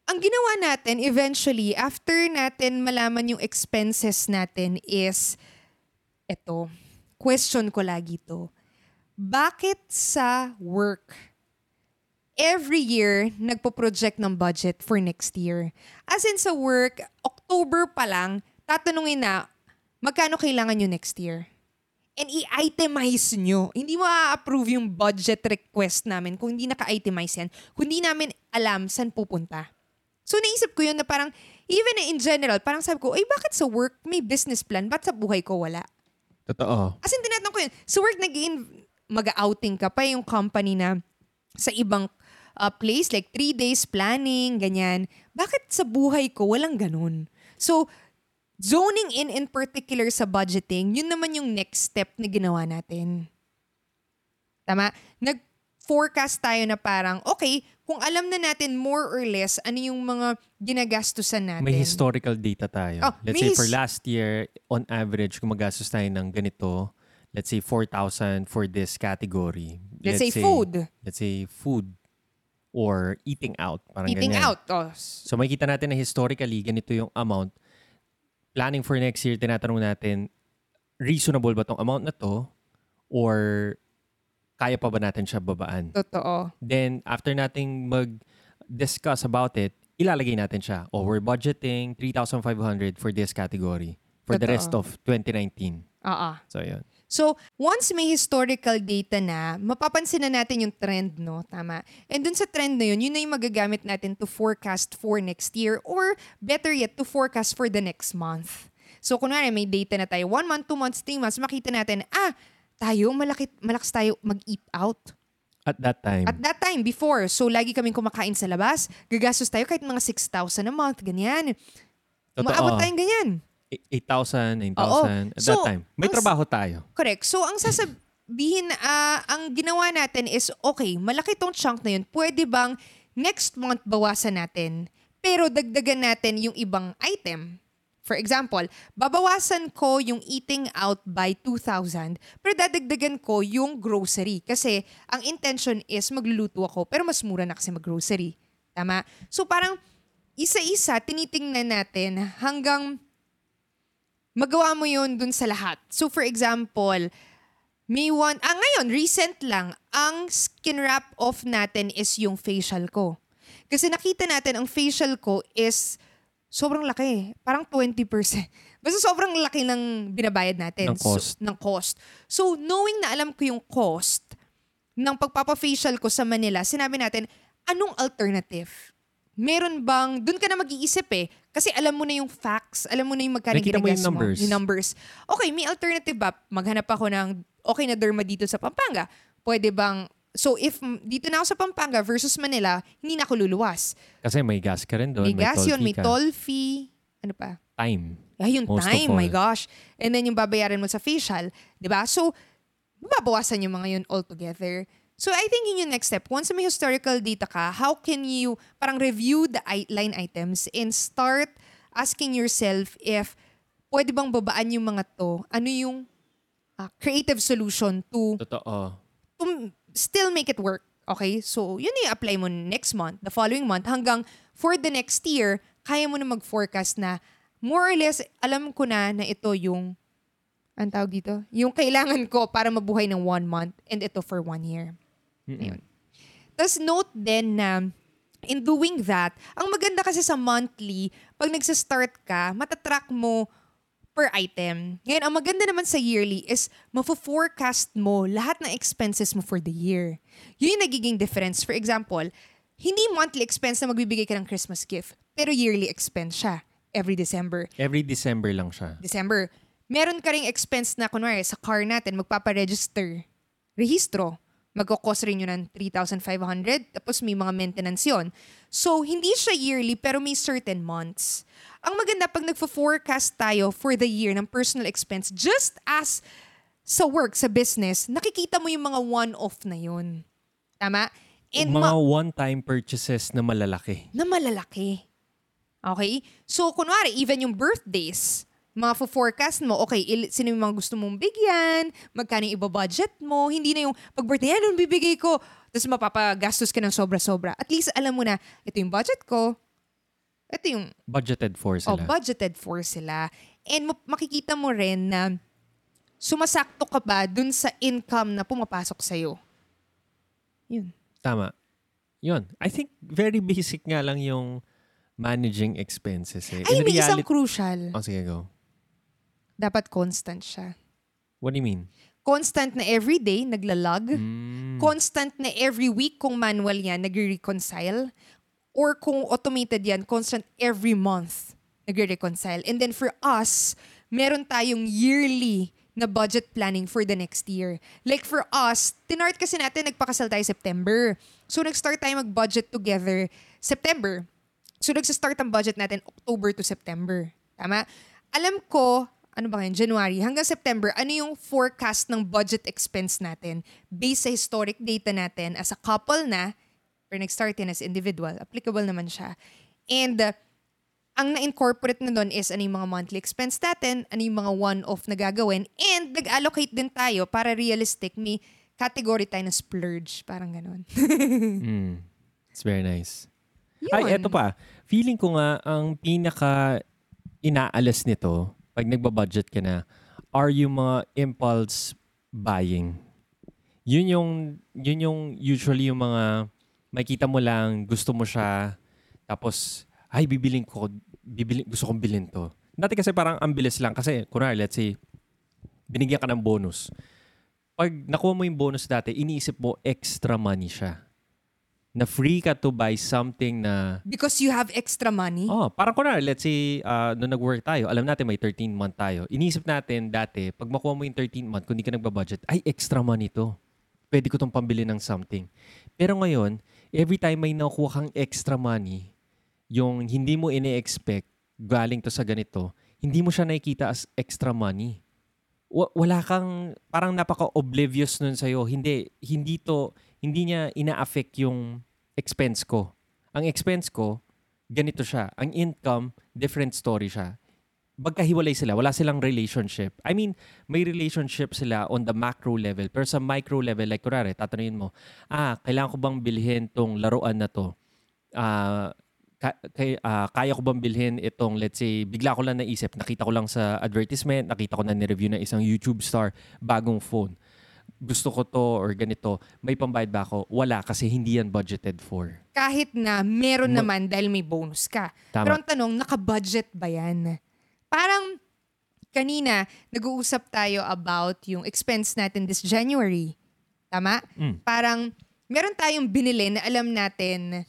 Speaker 1: ang ginawa natin eventually, after natin malaman yung expenses natin is, eto, question ko lagi to. Bakit sa work, every year, nagpo-project ng budget for next year? As in sa work, October pa lang, tatanungin na, magkano kailangan nyo next year? And i-itemize nyo. Hindi ma-approve yung budget request namin kung hindi naka-itemize yan. Kung hindi namin alam saan pupunta. So naisip ko yun na parang, even in general, parang sabi ko, ay bakit sa work may business plan? Ba't sa buhay ko wala?
Speaker 2: Totoo.
Speaker 1: As in, tinatanong ko yun. Sa work, nag-in, mag-outing ka pa yung company na sa ibang uh, place, like three days planning, ganyan. Bakit sa buhay ko walang ganun? So, zoning in in particular sa budgeting, yun naman yung next step na ginawa natin. Tama? Nag-forecast tayo na parang, okay, kung alam na natin more or less ano yung mga ginagastusan natin.
Speaker 2: May historical data tayo.
Speaker 1: Oh,
Speaker 2: let's
Speaker 1: may
Speaker 2: say for
Speaker 1: his-
Speaker 2: last year, on average, kung magastos tayo ng ganito, let's say four thousand for this category.
Speaker 1: Let's, say, food.
Speaker 2: Let's say food or eating out. Parang
Speaker 1: Eating
Speaker 2: ganyan.
Speaker 1: out. Oh.
Speaker 2: So makikita natin na historically, ganito yung amount. Planning for next year, tinatanong natin, reasonable ba tong amount na to? Or kaya pa ba natin siya babaan?
Speaker 1: Totoo.
Speaker 2: Then, after nating mag-discuss about it, ilalagay natin siya. Oh, we're budgeting three thousand five hundred for this category for the
Speaker 1: Totoo.
Speaker 2: rest of twenty nineteen.
Speaker 1: Oo.
Speaker 2: So, yun.
Speaker 1: So, once may historical data na, mapapansin na natin yung trend, no? Tama. And dun sa trend na yun, yun na yung magagamit natin to forecast for next year or better yet, to forecast for the next month. So, kunwari may data na tayo, one month, two months, three months, makita natin, ah, tayo, malaki, malakas tayo mag-eat out.
Speaker 2: At that time,
Speaker 1: At that time, before, so lagi kaming kumakain sa labas, gagastos tayo kahit mga six thousand a month, ganyan.
Speaker 2: totoo,
Speaker 1: Maabot tayong ganyan.
Speaker 2: eight thousand, nine thousand. At
Speaker 1: So,
Speaker 2: that time, may
Speaker 1: ang-
Speaker 2: trabaho tayo.
Speaker 1: Correct. So, ang sasabihin, ah, ang ginawa natin is, okay, malaki tong chunk na yun. Pwede bang next month bawasan natin, pero dagdagan natin yung ibang item? For example, babawasan ko yung eating out by two thousand, pero dadagdagan ko yung grocery. Kasi ang intention is magluluto ako, pero mas mura na kasi mag-grocery. Tama? So, parang isa-isa, tinitingnan natin hanggang magawa mo yun dun sa lahat. So for example, may one, ah ngayon, recent lang, ang skin wrap off natin is yung facial ko. Kasi nakita natin ang facial ko is sobrang laki. Parang twenty percent. Basta sobrang laki ng binabayad natin.
Speaker 2: Ng cost.
Speaker 1: So, ng cost. So knowing na alam ko yung cost ng pagpapa-facial ko sa Manila, sinabi natin, anong alternative? Meron bang, dun ka na mag-iisip eh. Kasi alam mo na yung facts, alam mo na yung magkano
Speaker 2: Nakita mo yung
Speaker 1: ginagas mo.
Speaker 2: numbers.
Speaker 1: Yung numbers. Okay, may alternative ba? Maghanap ako ng okay na derma dito sa Pampanga. Pwede bang, so if mm, dito na ako sa Pampanga versus Manila, hindi na ako luluwas.
Speaker 2: Kasi may gas ka rin doon.
Speaker 1: May gas
Speaker 2: toll
Speaker 1: yun,
Speaker 2: fee
Speaker 1: may
Speaker 2: ka.
Speaker 1: toll fee. Ano pa?
Speaker 2: Time.
Speaker 1: Ay, yung
Speaker 2: Most of
Speaker 1: time,
Speaker 2: all.
Speaker 1: my gosh. And then yung babayaran mo sa facial. 'Di ba? So, mababawasan yung mga yun altogether. So, I think yun yung next step. Once may historical data ka, how can you parang review the i- line items and start asking yourself if pwede bang babaan yung mga to? Ano yung uh, creative solution to,
Speaker 2: Totoo.
Speaker 1: to still make it work? Okay? So, yun yung apply mo next month, the following month, hanggang for the next year, kaya mo na mag-forecast na more or less, alam ko na na ito yung, ang tawag dito? Yung kailangan ko para mabuhay ng one month and ito for one year. Ayun. Tapos note din na in doing that, ang maganda kasi sa monthly, pag nagsa-start ka, matatrack mo per item. Ngayon, ang maganda naman sa yearly is mafo-forecast mo lahat ng expenses mo for the year. Yun yung nagiging difference. For example, hindi monthly expense na magbibigay ka ng Christmas gift, pero yearly expense siya every December.
Speaker 2: Every December lang siya.
Speaker 1: December. Meron ka ring expense na, kunwari, sa car natin, magpaparegister. Rehistro. Magkakos rin yun ng three thousand five hundred, tapos may mga maintenance yun. So, hindi siya yearly, pero may certain months. Ang maganda, pag nagfo-forecast tayo for the year ng personal expense, just as sa work, sa business, nakikita mo yung mga one-off na yun. Tama? And
Speaker 2: mga
Speaker 1: ma-
Speaker 2: one-time purchases na malalaki.
Speaker 1: na malalaki. Okay? So, kunwari, even yung birthdays, mga fo-forecast mo, okay, il- sino yung mga gusto mong bigyan, magkano yung iba-budget mo, hindi na yung pag-birthday, yan, bibigay ko, tapos mapapagastos ka ng sobra-sobra. At least alam mo na, ito yung budget ko, ito yung
Speaker 2: Budgeted for
Speaker 1: oh,
Speaker 2: sila.
Speaker 1: budgeted for sila. And ma- makikita mo rin na sumasakto ka ba dun sa income na pumapasok sa'yo. Yun.
Speaker 2: Tama. Yun. I think very basic nga lang yung managing expenses. Eh.
Speaker 1: Ay,
Speaker 2: In
Speaker 1: may isang
Speaker 2: reality-
Speaker 1: crucial.
Speaker 2: Oh, sige, go.
Speaker 1: Dapat constant siya.
Speaker 2: What do you mean?
Speaker 1: Constant na everyday, naglalog.
Speaker 2: Mm.
Speaker 1: Constant na every week kung manual yan, nagre-reconcile. Or kung automated yan, constant every month, nagre-reconcile. And then for us, meron tayong yearly na budget planning for the next year. Like for us, tinart kasi natin, nagpakasal tayo September. So nag-start tayo mag-budget together September. So nag-start ang budget natin October to September. Tama? Alam ko, ano ba ngayon, January hanggang September, ano yung forecast ng budget expense natin based sa historic data natin as a couple na, or nag-start yan as individual, applicable naman siya. And uh, ang na-incorporate na doon is ano yung mga monthly expense natin, ano yung mga one-off na gagawin, and nag-allocate din tayo para realistic, may category tayo na splurge. Parang ganon.
Speaker 2: Mm. It's very nice. Ay, eto pa. Feeling ko nga, ang pinaka inaalas nito, pag nagbabudget ka na, are yung mga impulse buying. Yun yung, yun yung usually yung mga makita mo lang, gusto mo siya, tapos, ay, bibiling ko, bibiling, gusto kong bilhin to. Dati kasi parang ang bilis lang. Kasi, kunwari, let's say, binigyan ka ng bonus. Pag nakuha mo yung bonus dati, iniisip mo, extra money siya. Na free ka to buy something na...
Speaker 1: Because you have extra money?
Speaker 2: Oh, parang kunwari, let's say, uh, nung nag-work tayo, alam natin may thirteen month tayo. Iniisip natin dati, pag makuha mo yung thirteen month, kung di ka nagbabudget, ay, extra money to. Pwede ko tong pambili ng something. Pero ngayon, every time may nakuha kang extra money, yung hindi mo ine-expect galing to sa ganito, hindi mo siya nakikita as extra money. W- wala kang, parang napaka-oblivious nun sa'yo. Hindi, hindi to, hindi niya ina-affect yung expense ko. Ang expense ko, ganito siya. Ang income, different story siya. Magkahiwalay sila. Wala silang relationship. I mean, may relationship sila on the macro level. Pero sa micro level, like kurare, tatanungin mo, ah, kailangan ko bang bilhin tong laruan na to? Ah, ka- kay, ah, kaya ko bang bilhin itong, let's say, bigla ko lang naisip, nakita ko lang sa advertisement, nakita ko na ni-review ng isang YouTube star, bagong phone. Gusto ko to or ganito, may pambayad ba ako? Wala, kasi hindi yan budgeted for.
Speaker 1: Kahit na meron
Speaker 2: Ma-
Speaker 1: naman dahil may bonus ka.
Speaker 2: Tama.
Speaker 1: Pero ang tanong, naka-budget ba yan? Parang kanina, nag-uusap tayo about yung expense natin this January. Tama?
Speaker 2: Mm.
Speaker 1: Parang meron tayong binili na alam natin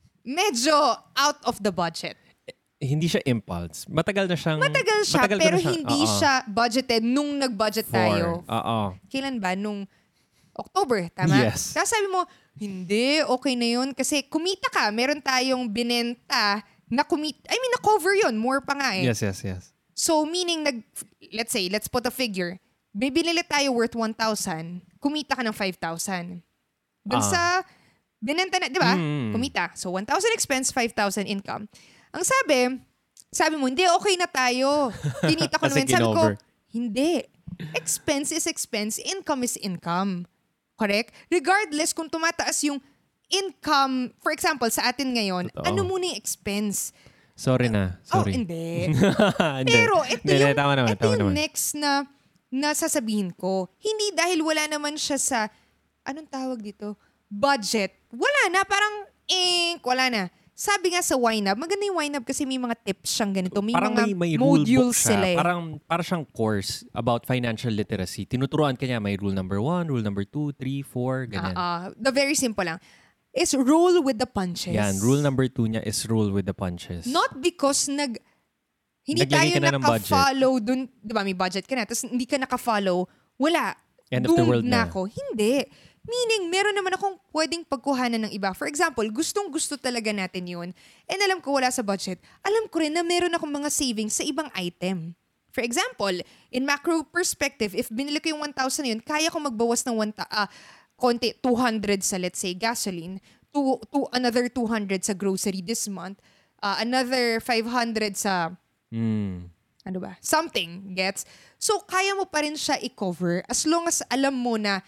Speaker 1: medyo out of the budget.
Speaker 2: Hindi siya impulse. Matagal na siyang...
Speaker 1: Matagal siya,
Speaker 2: matagal ko
Speaker 1: pero
Speaker 2: na siya-
Speaker 1: hindi
Speaker 2: Oo.
Speaker 1: siya budgeted nung nag-budget
Speaker 2: For.
Speaker 1: tayo.
Speaker 2: Oo.
Speaker 1: Kailan ba? Nung October, tama?
Speaker 2: Yes.
Speaker 1: Tapos sabi mo, hindi, okay na yun. Kasi kumita ka. Meron tayong binenta na kumita. I mean, na-cover yun. More pa nga eh.
Speaker 2: Yes, yes, yes.
Speaker 1: So, meaning, nag, let's say, let's put a figure. May binili tayo worth one thousand. Kumita ka ng five thousand. Dun
Speaker 2: Ah.
Speaker 1: sa binenta na, di ba?
Speaker 2: Mm.
Speaker 1: Kumita. So, one thousand expense, five thousand income. Ang sabi, sabi mo, hindi, okay na tayo. Kinita ko
Speaker 2: Kasi
Speaker 1: naman. Sabi ko,
Speaker 2: kinover.
Speaker 1: hindi. Expense is expense. Income is income. Correct? Regardless kung tumataas yung income, for example, sa atin ngayon,
Speaker 2: Totoo.
Speaker 1: ano muna yung expense?
Speaker 2: Sorry na.
Speaker 1: Oh,
Speaker 2: Sorry.
Speaker 1: hindi.
Speaker 2: Hindi.
Speaker 1: Pero ito
Speaker 2: Hindi,
Speaker 1: yung,
Speaker 2: hindi, tama naman,
Speaker 1: ito
Speaker 2: tama
Speaker 1: yung
Speaker 2: naman.
Speaker 1: next na nasasabihin ko. Hindi dahil wala naman siya sa, anong tawag dito? Budget. Wala na, parang, eh, wala na. Sabi nga sa YNAB, maganda yung YNAB kasi may mga tips siyang ganito. May
Speaker 2: Parang
Speaker 1: mga
Speaker 2: may, may rule book
Speaker 1: modules
Speaker 2: siya.
Speaker 1: sila eh.
Speaker 2: Parang, parang siyang course about financial literacy. Tinuturuan ka niya, may rule number one, rule number two, three, four, ganyan.
Speaker 1: Ah, ah. The very simple lang. Is roll with the punches.
Speaker 2: Yan, rule number two niya is rule with the punches.
Speaker 1: Not because nag... Hindi
Speaker 2: Naglagay
Speaker 1: tayo
Speaker 2: ka na ng budget.
Speaker 1: naka-follow dun. Di ba, may budget ka na. Tapos hindi ka naka-follow. Wala.
Speaker 2: End of the
Speaker 1: Doomed
Speaker 2: world na.
Speaker 1: ako. Hindi. Meaning, meron naman akong pwedeng pagkuhanan ng iba. For example, gustong-gusto talaga natin yun. And alam ko wala sa budget. Alam ko rin na meron akong mga savings sa ibang item. For example, in macro perspective, if binili ko yung one thousand na yun, kaya ko magbawas ng one ta- ah, konti, two hundred sa, let's say, gasoline, to, to another two hundred sa grocery this month, uh, another five hundred sa,
Speaker 2: Mm.
Speaker 1: ano ba, something, gets? So, kaya mo pa rin siya i-cover as long as alam mo na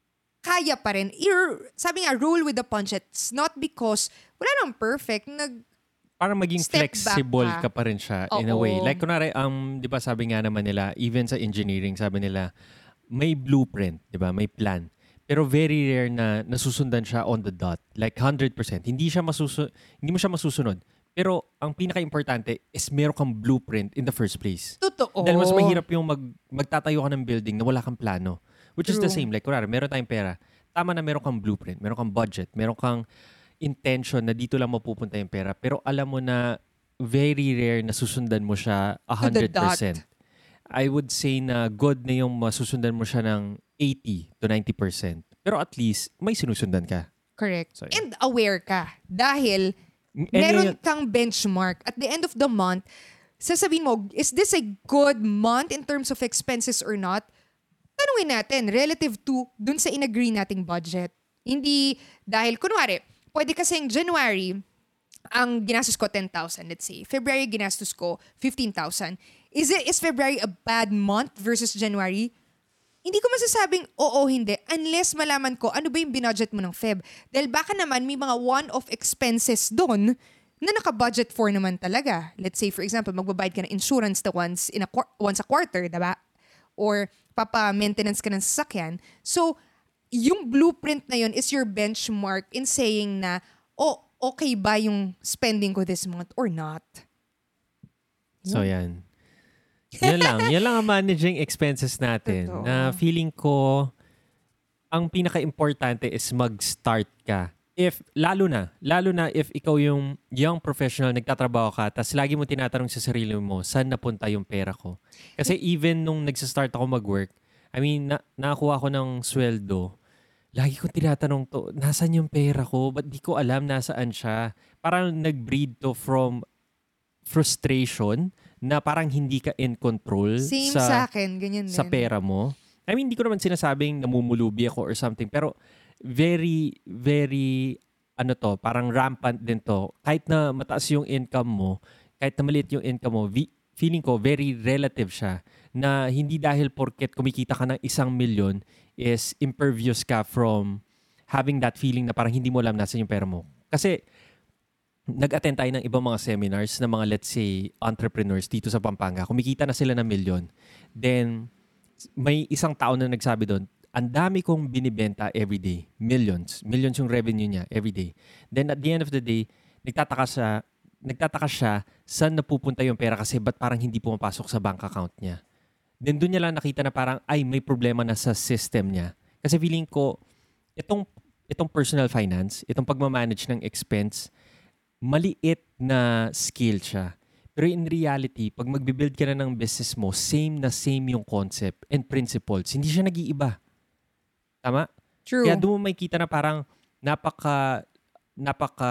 Speaker 1: kaya pa rin. Ir- sabi nga, roll with the punches. Not because, wala nang perfect, nag,
Speaker 2: Parang maging
Speaker 1: Step back
Speaker 2: flexible
Speaker 1: ka.
Speaker 2: ka pa rin siya in a
Speaker 1: Oo.
Speaker 2: way. Like, kunwari, um, di ba sabi nga naman nila, even sa engineering, sabi nila, may blueprint, di ba? May plan. Pero very rare na nasusundan siya on the dot. Like, one hundred percent. Hindi siya masusu- hindi mo siya masusunod. Pero, ang pinaka-importante is meron kang blueprint in the first place.
Speaker 1: Totoo.
Speaker 2: Dahil mas mahirap yung mag, magtatayo ka ng building na wala kang plano. Which is the
Speaker 1: True.
Speaker 2: same. Like, kunwari, meron tayong pera. Tama na meron kang blueprint, meron kang budget, meron kang intention na dito lang mapupunta yung pera. Pero alam mo na very rare na susundan mo siya one hundred percent. I would say na good na yung masusundan mo siya ng eighty to ninety percent. Pero at least, may sinusundan ka.
Speaker 1: Correct.
Speaker 2: So, yeah.
Speaker 1: And aware ka. Dahil
Speaker 2: And
Speaker 1: meron
Speaker 2: yun-
Speaker 1: kang benchmark. At the end of the month, sasabihin mo, is this a good month in terms of expenses or not? Tanungin natin, relative to dun sa in-agree nating budget. Hindi dahil, kunwari, pwede kasing January, ang ginastos ko ten thousand, let's say. February, ginastos ko fifteen thousand. Is it, is February a bad month versus January? Hindi ko masasabing oo, hindi. Unless malaman ko ano ba yung binudget mo ng Feb. Dahil baka naman may mga one-off expenses doon na naka-budget for naman talaga. Let's say, for example, magbabayad ka ng insurance na once, in a, quar- once a quarter, diba? Or papa-maintenance ka ng sasakyan. So, yung blueprint na yun is your benchmark in saying na, oh, okay ba yung spending ko this month or not?
Speaker 2: So, yan. Yan lang. Yan lang ang managing expenses natin.
Speaker 1: Totoo.
Speaker 2: Na feeling ko, ang pinaka-importante is mag-start ka. If, lalo na, lalo na if ikaw yung young professional, nagtatrabaho ka, tas lagi mo tinatanong sa sarili mo, saan napunta yung pera ko? Kasi even nung nagsa-start ako mag-work, I mean, na, nakakuha ko ng sweldo, lagi ko tinatanong to, nasan yung pera ko? Ba't di ko alam nasaan siya? Parang nag-breed to from frustration na parang hindi ka in control
Speaker 1: Same
Speaker 2: sa,
Speaker 1: sa akin, ganyan din.
Speaker 2: sa pera mo. I mean, hindi ko naman sinasabing namumulubi ako or something, pero very, very, ano to, parang rampant din to. Kahit na mataas yung income mo, kahit na maliit yung income mo, vi- feeling ko very relative siya na hindi dahil porket kumikita ka ng isang milyon is impervious ka from having that feeling na parang hindi mo alam nasa yung pera mo. Kasi nag-attend tayo ng ibang mga seminars ng mga, let's say, entrepreneurs dito sa Pampanga. Kumikita na sila ng milyon. Then, may isang tao na nagsabi doon, ang dami kong binibenta everyday. Millions. Millions yung revenue niya everyday. Then at the end of the day, nagtataka siya, nagtataka siya saan napupunta yung pera kasi ba't parang hindi pumapasok sa bank account niya. Then doon niya lang nakita na parang ay may problema na sa system niya. Kasi feeling ko, itong, itong personal finance, itong pagmamanage ng expense, maliit na skill siya. Pero in reality, pag magbibuild ka na ng business mo, same na same yung concept and principles. Hindi siya nag-iiba. Tama?
Speaker 1: True.
Speaker 2: Kaya doon mo makikita na parang napaka, napaka,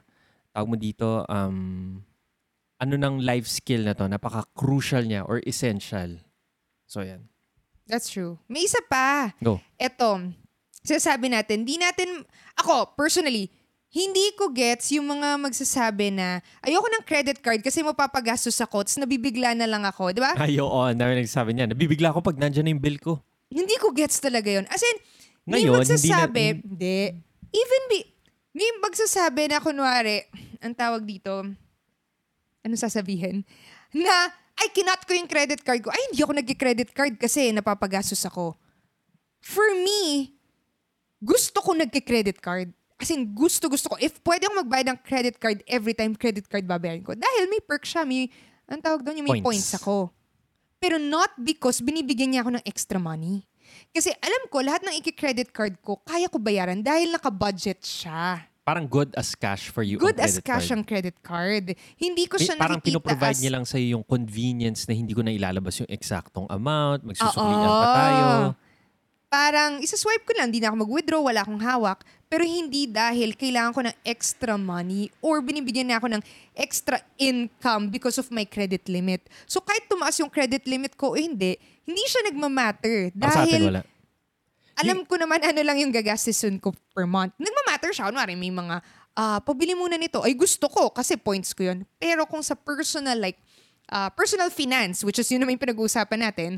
Speaker 2: tawag mo dito, um, ano ng life skill na to, napaka-crucial niya or essential. So, yan.
Speaker 1: That's true. May isa pa.
Speaker 2: Go.
Speaker 1: Eto, sasabi natin, di natin, ako, personally, hindi ko gets yung mga magsasabi na ayoko ng credit card kasi mapapagastos ako, tapos nabibigla na lang ako, di ba?
Speaker 2: Ay, oo. Ang dami nagsasabi niya. Nabibigla ako pag nandyan na yung bill ko.
Speaker 1: Hindi ko gets talaga yun. As in, may
Speaker 2: Ngayon,
Speaker 1: magsasabi,
Speaker 2: hindi na-
Speaker 1: hindi. Even be, may magsasabi na kunwari, ang tawag dito, ano sasabihin? Na, ay, kinat ko yung credit card ko. Ay, hindi ako nag-credit card kasi napapagastos ako. For me, gusto ko nag-credit card. As in, gusto-gusto ko. If pwede akong magbayad ng credit card every time credit card babayaran ko. Dahil may perk siya. May, ang tawag doon, yung may
Speaker 2: Points.
Speaker 1: points ako. Pero not because binibigyan niya ako ng extra money. Kasi alam ko, lahat ng iki-credit card ko, kaya ko bayaran dahil naka-budget siya.
Speaker 2: Parang good as cash for you.
Speaker 1: Good
Speaker 2: ang
Speaker 1: as
Speaker 2: credit
Speaker 1: cash
Speaker 2: card.
Speaker 1: ang credit card. Hindi ko
Speaker 2: Eh,
Speaker 1: siya
Speaker 2: parang
Speaker 1: nakikita
Speaker 2: pinoprovide
Speaker 1: as...
Speaker 2: niya lang sa'yo yung convenience na hindi ko na ilalabas yung eksaktong amount, magsusuklian
Speaker 1: Oo.
Speaker 2: pa tayo.
Speaker 1: Parang isa-swipe ko lang, hindi na ako mag-withdraw, wala akong hawak. Pero hindi dahil kailangan ko ng extra money or binibigyan na ako ng extra income because of my credit limit. So kahit tumaas yung credit limit ko o hindi, hindi siya nagmamatter.
Speaker 2: Ako sa atin
Speaker 1: Dahil
Speaker 2: wala.
Speaker 1: alam ko naman ano lang yung gagastusin ko per month. Nagmamatter siya. Kunwari may mga, ah, pabili muna nito. Ay gusto ko kasi points ko yun. Pero kung sa personal like, ah, personal finance, which is yun naman yung pinag-uusapan natin,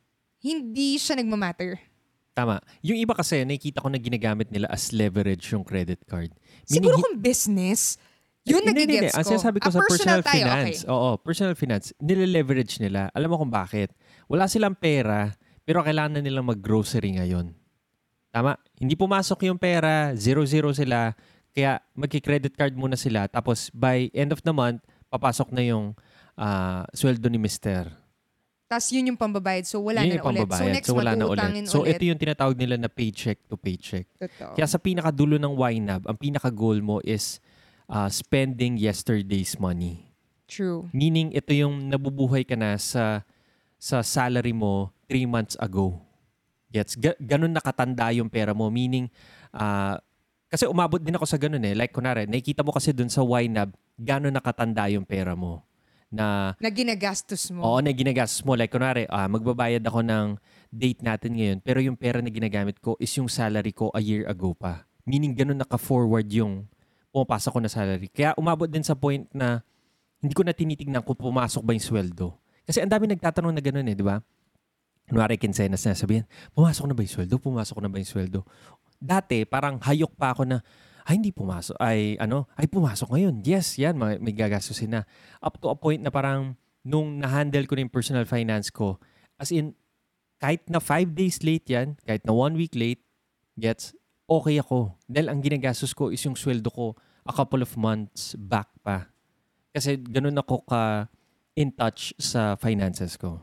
Speaker 1: hindi siya nagmamatter.
Speaker 2: Tama. Yung iba kasi, nakikita ko na ginagamit nila as leverage yung credit card. Meaning,
Speaker 1: Siguro
Speaker 2: hi-
Speaker 1: kung business, Yun
Speaker 2: Hindi, hindi, hindi.
Speaker 1: nagigets
Speaker 2: Ang
Speaker 1: ko.
Speaker 2: sinasabi ko
Speaker 1: Ah,
Speaker 2: sa personal,
Speaker 1: personal tayo,
Speaker 2: finance,
Speaker 1: okay.
Speaker 2: oo, personal finance, nile-leverage nila. Alam mo kung bakit? Wala silang pera, pero kailangan na nilang mag-grocery ngayon. Tama? Hindi pumasok yung pera, zero-zero sila, kaya magki-credit card muna sila, tapos by end of the month, papasok na yung ah, sweldo ni mister.
Speaker 1: Tapos yun yung pambabayad. So wala
Speaker 2: Yun
Speaker 1: na,
Speaker 2: yung
Speaker 1: na ulit. So
Speaker 2: pambabayad.
Speaker 1: next,
Speaker 2: So wala na ulit.
Speaker 1: mag-uutangin
Speaker 2: So
Speaker 1: ulit.
Speaker 2: ito yung tinatawag nila na paycheck to paycheck.
Speaker 1: Totoo.
Speaker 2: Kaya sa pinakadulo ng Y NAB, ang pinaka-goal mo is uh, spending yesterday's money.
Speaker 1: True.
Speaker 2: Meaning, ito yung nabubuhay ka na sa sa salary mo three months ago. Gets? Ga- ganun nakatanda yung pera mo. Meaning, uh, kasi umabot din ako sa ganun eh. Like, kunwari, nakikita mo kasi dun sa Y NAB, ganun nakatanda yung pera mo. Na,
Speaker 1: na ginagastos mo.
Speaker 2: oo, na ginagastos mo. Like, kunwari, ah, magbabayad ako ng date natin ngayon, pero yung pera na ginagamit ko is yung salary ko a year ago pa. Meaning, ganun naka-forward yung pumapasok ko na salary. Kaya umabot din sa point na hindi ko na tinitignan kung pumasok ba yung sweldo. Kasi ang dami nagtatanong na ganun eh, di ba? Kunwari, kinsenas na sabihin, pumasok na ba yung sweldo? Pumasok na ba yung sweldo? Dati, parang hayok pa ako na, ay, hindi pumasok. Ay, ano? Ay, pumasok ngayon. Yes, yan. May, may gagastusin na. Up to a point na parang nung na-handle ko na yung personal finance ko, as in, kahit na five days late yan, kahit na one week late, gets, okay ako. Dahil ang ginagastos ko is yung sweldo ko a couple of months back pa. Kasi ganun ako ka in touch sa finances ko.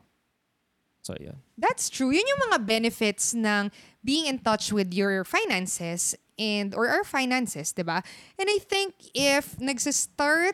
Speaker 2: So, yun.
Speaker 1: That's true. Yun yung mga benefits ng being in touch with your finances and or our finances, di ba? And I think if nagsa-start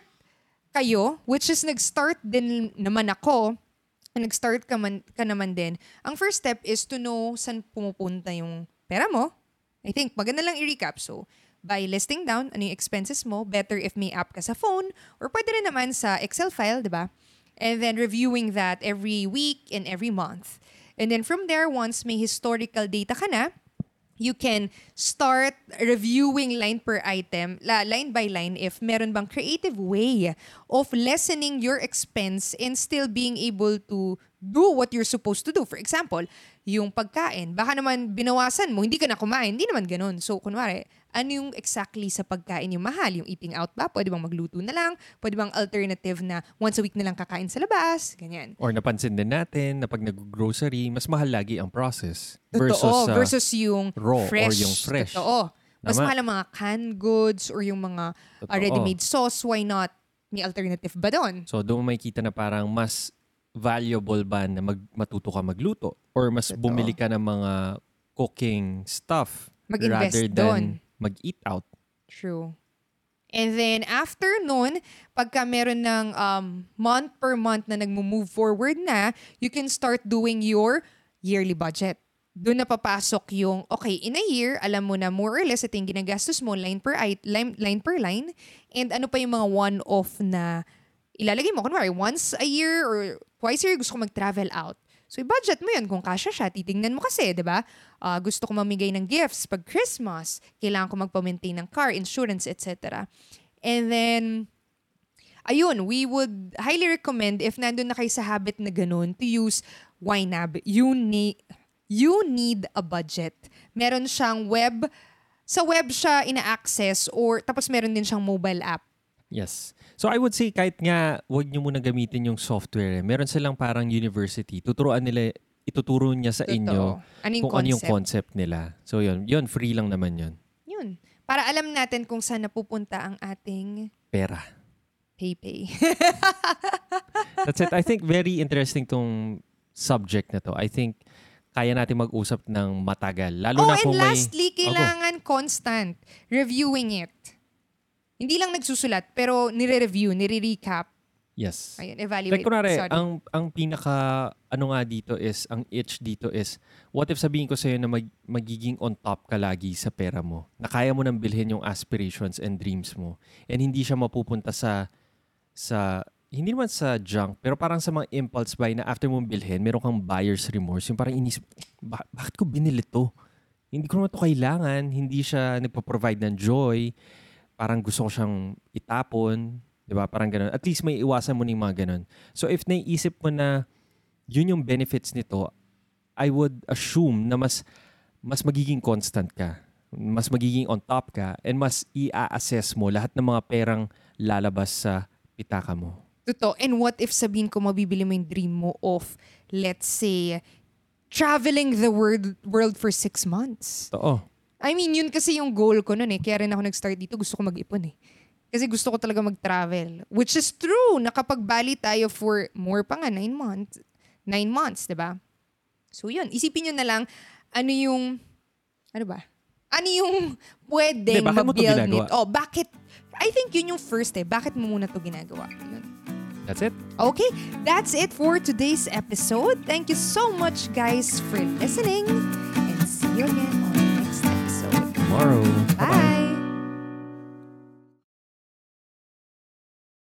Speaker 1: kayo, which is nag-start din naman ako, nag-start ka, man, ka naman din, ang first step is to know saan pumupunta yung pera mo. I think maganda lang i-recap. So, by listing down ano yung expenses mo, better if may app ka sa phone, or pwede rin naman sa Excel file, di ba? And then reviewing that every week and every month. And then from there, once may historical data ka na, you can start reviewing line per item, la, line by line, if meron bang creative way of lessening your expense and still being able to do what you're supposed to do. For example, yung pagkain. Baka naman binawasan mo, hindi ka na kumain. Hindi naman ganun. So, kunwari, ano yung exactly sa pagkain yung mahal? Yung eating out ba? Pwede bang magluto na lang? Pwede bang alternative na once a week na lang kakain sa labas? Ganyan.
Speaker 2: Or napansin din natin na pag nag-grocery, mas mahal lagi ang process.
Speaker 1: Versus,
Speaker 2: Versus, uh,
Speaker 1: versus yung
Speaker 2: raw
Speaker 1: fresh.
Speaker 2: or yung fresh.
Speaker 1: Totoo. Mas
Speaker 2: Tama.
Speaker 1: mahal ang mga canned goods or yung mga uh,
Speaker 2: Totoo.
Speaker 1: ready-made sauce. Why not? May alternative ba doon?
Speaker 2: So, doon mo makikita na parang mas valuable ba na mag, matuto ka magluto? Or mas
Speaker 1: Totoo.
Speaker 2: bumili ka ng mga cooking stuff
Speaker 1: Mag-invest
Speaker 2: rather
Speaker 1: doon.
Speaker 2: than mag-eat out.
Speaker 1: True. And then after nun, pagka meron ng um, month per month na nagmo-move forward na, you can start doing your yearly budget. Doon na papasok yung, okay, in a year, alam mo na more or less ito yung ginagastos mo line per, it- line, line per line. And ano pa yung mga one-off na ilalagay mo. Kunwari, once a year or twice a year, gusto ko mag-travel out. So, i-budget mo yun kung kasya siya. Titingnan mo kasi, di ba? Uh, gusto ko mamigay ng gifts pag Christmas. Kailangan ko magpa-maintain ng car, insurance, et cetera. And then, ayun, we would highly recommend if nandun na kayo sa habit na ganun to use Y NAB. You need, you need a budget. Meron siyang web, sa web siya ina-access or tapos meron din siyang mobile app.
Speaker 2: Yes. So I would say kahit nga wag niyo muna gamitin yung software. Meron silang parang university. Tuturuan nila, ituturo niya sa
Speaker 1: Totoo.
Speaker 2: inyo
Speaker 1: Ano yung
Speaker 2: kung ano yung
Speaker 1: concept?
Speaker 2: concept nila. So yun, yun free lang naman yun.
Speaker 1: Yun. Para alam natin kung saan napupunta ang ating
Speaker 2: Pera.
Speaker 1: pay-pay.
Speaker 2: That's it. I think very interesting tong subject na to. I think kaya natin mag-usap ng matagal. Lalo
Speaker 1: Oh,
Speaker 2: na
Speaker 1: and
Speaker 2: kung may...
Speaker 1: lastly, kailangan constant reviewing it. Hindi lang nagsusulat, pero nire-review, nire-recap.
Speaker 2: Yes.
Speaker 1: Ayun, evaluate.
Speaker 2: Like kunwari,
Speaker 1: Sorry.
Speaker 2: ang, ang pinaka, ano nga dito is, ang itch dito is, what if sabihin ko sa'yo na mag, magiging on top ka lagi sa pera mo? Na kaya mo nang bilhin yung aspirations and dreams mo. And hindi siya mapupunta sa, sa, hindi naman sa junk, pero parang sa mga impulse buy na after mong bilhin, meron kang buyer's remorse. Yung parang inisip, ba- bakit ko binili to? Hindi ko naman to kailangan. Hindi siya nagpo-provide ng joy. Parang gusto ko siyang itapon. Di ba? Parang ganun. At least may iwasan mo ng mga ganun. So if naiisip mo na yun yung benefits nito, I would assume na mas mas magiging constant ka. mas magiging on top ka and mas i-assess mo lahat ng mga perang lalabas sa pitaka mo.
Speaker 1: Totoo. And what if sabihin ko mabibili mo yung dream mo of, let's say, traveling the world world for six months?
Speaker 2: Totoo.
Speaker 1: I mean, yun kasi yung goal ko nun eh. Kaya rin ako nag-start dito. Gusto ko mag-ipon eh. Kasi gusto ko talaga mag-travel. Which is true. Nakapagbali tayo for more pa nga, nine months. Nine months, diba? So yun. Isipin nyo na lang, ano yung, ano ba? Ano yung pwedeng
Speaker 2: Hindi, bakit mo to
Speaker 1: mabuild
Speaker 2: ginagawa?
Speaker 1: nito? Oh, bakit? I think yun yung first eh. Bakit mo muna to ginagawa? Yun.
Speaker 2: That's it.
Speaker 1: Okay, that's it for today's episode. Thank you so much, guys, for listening. And see you again on the next episode.
Speaker 2: Tomorrow.
Speaker 1: Bye.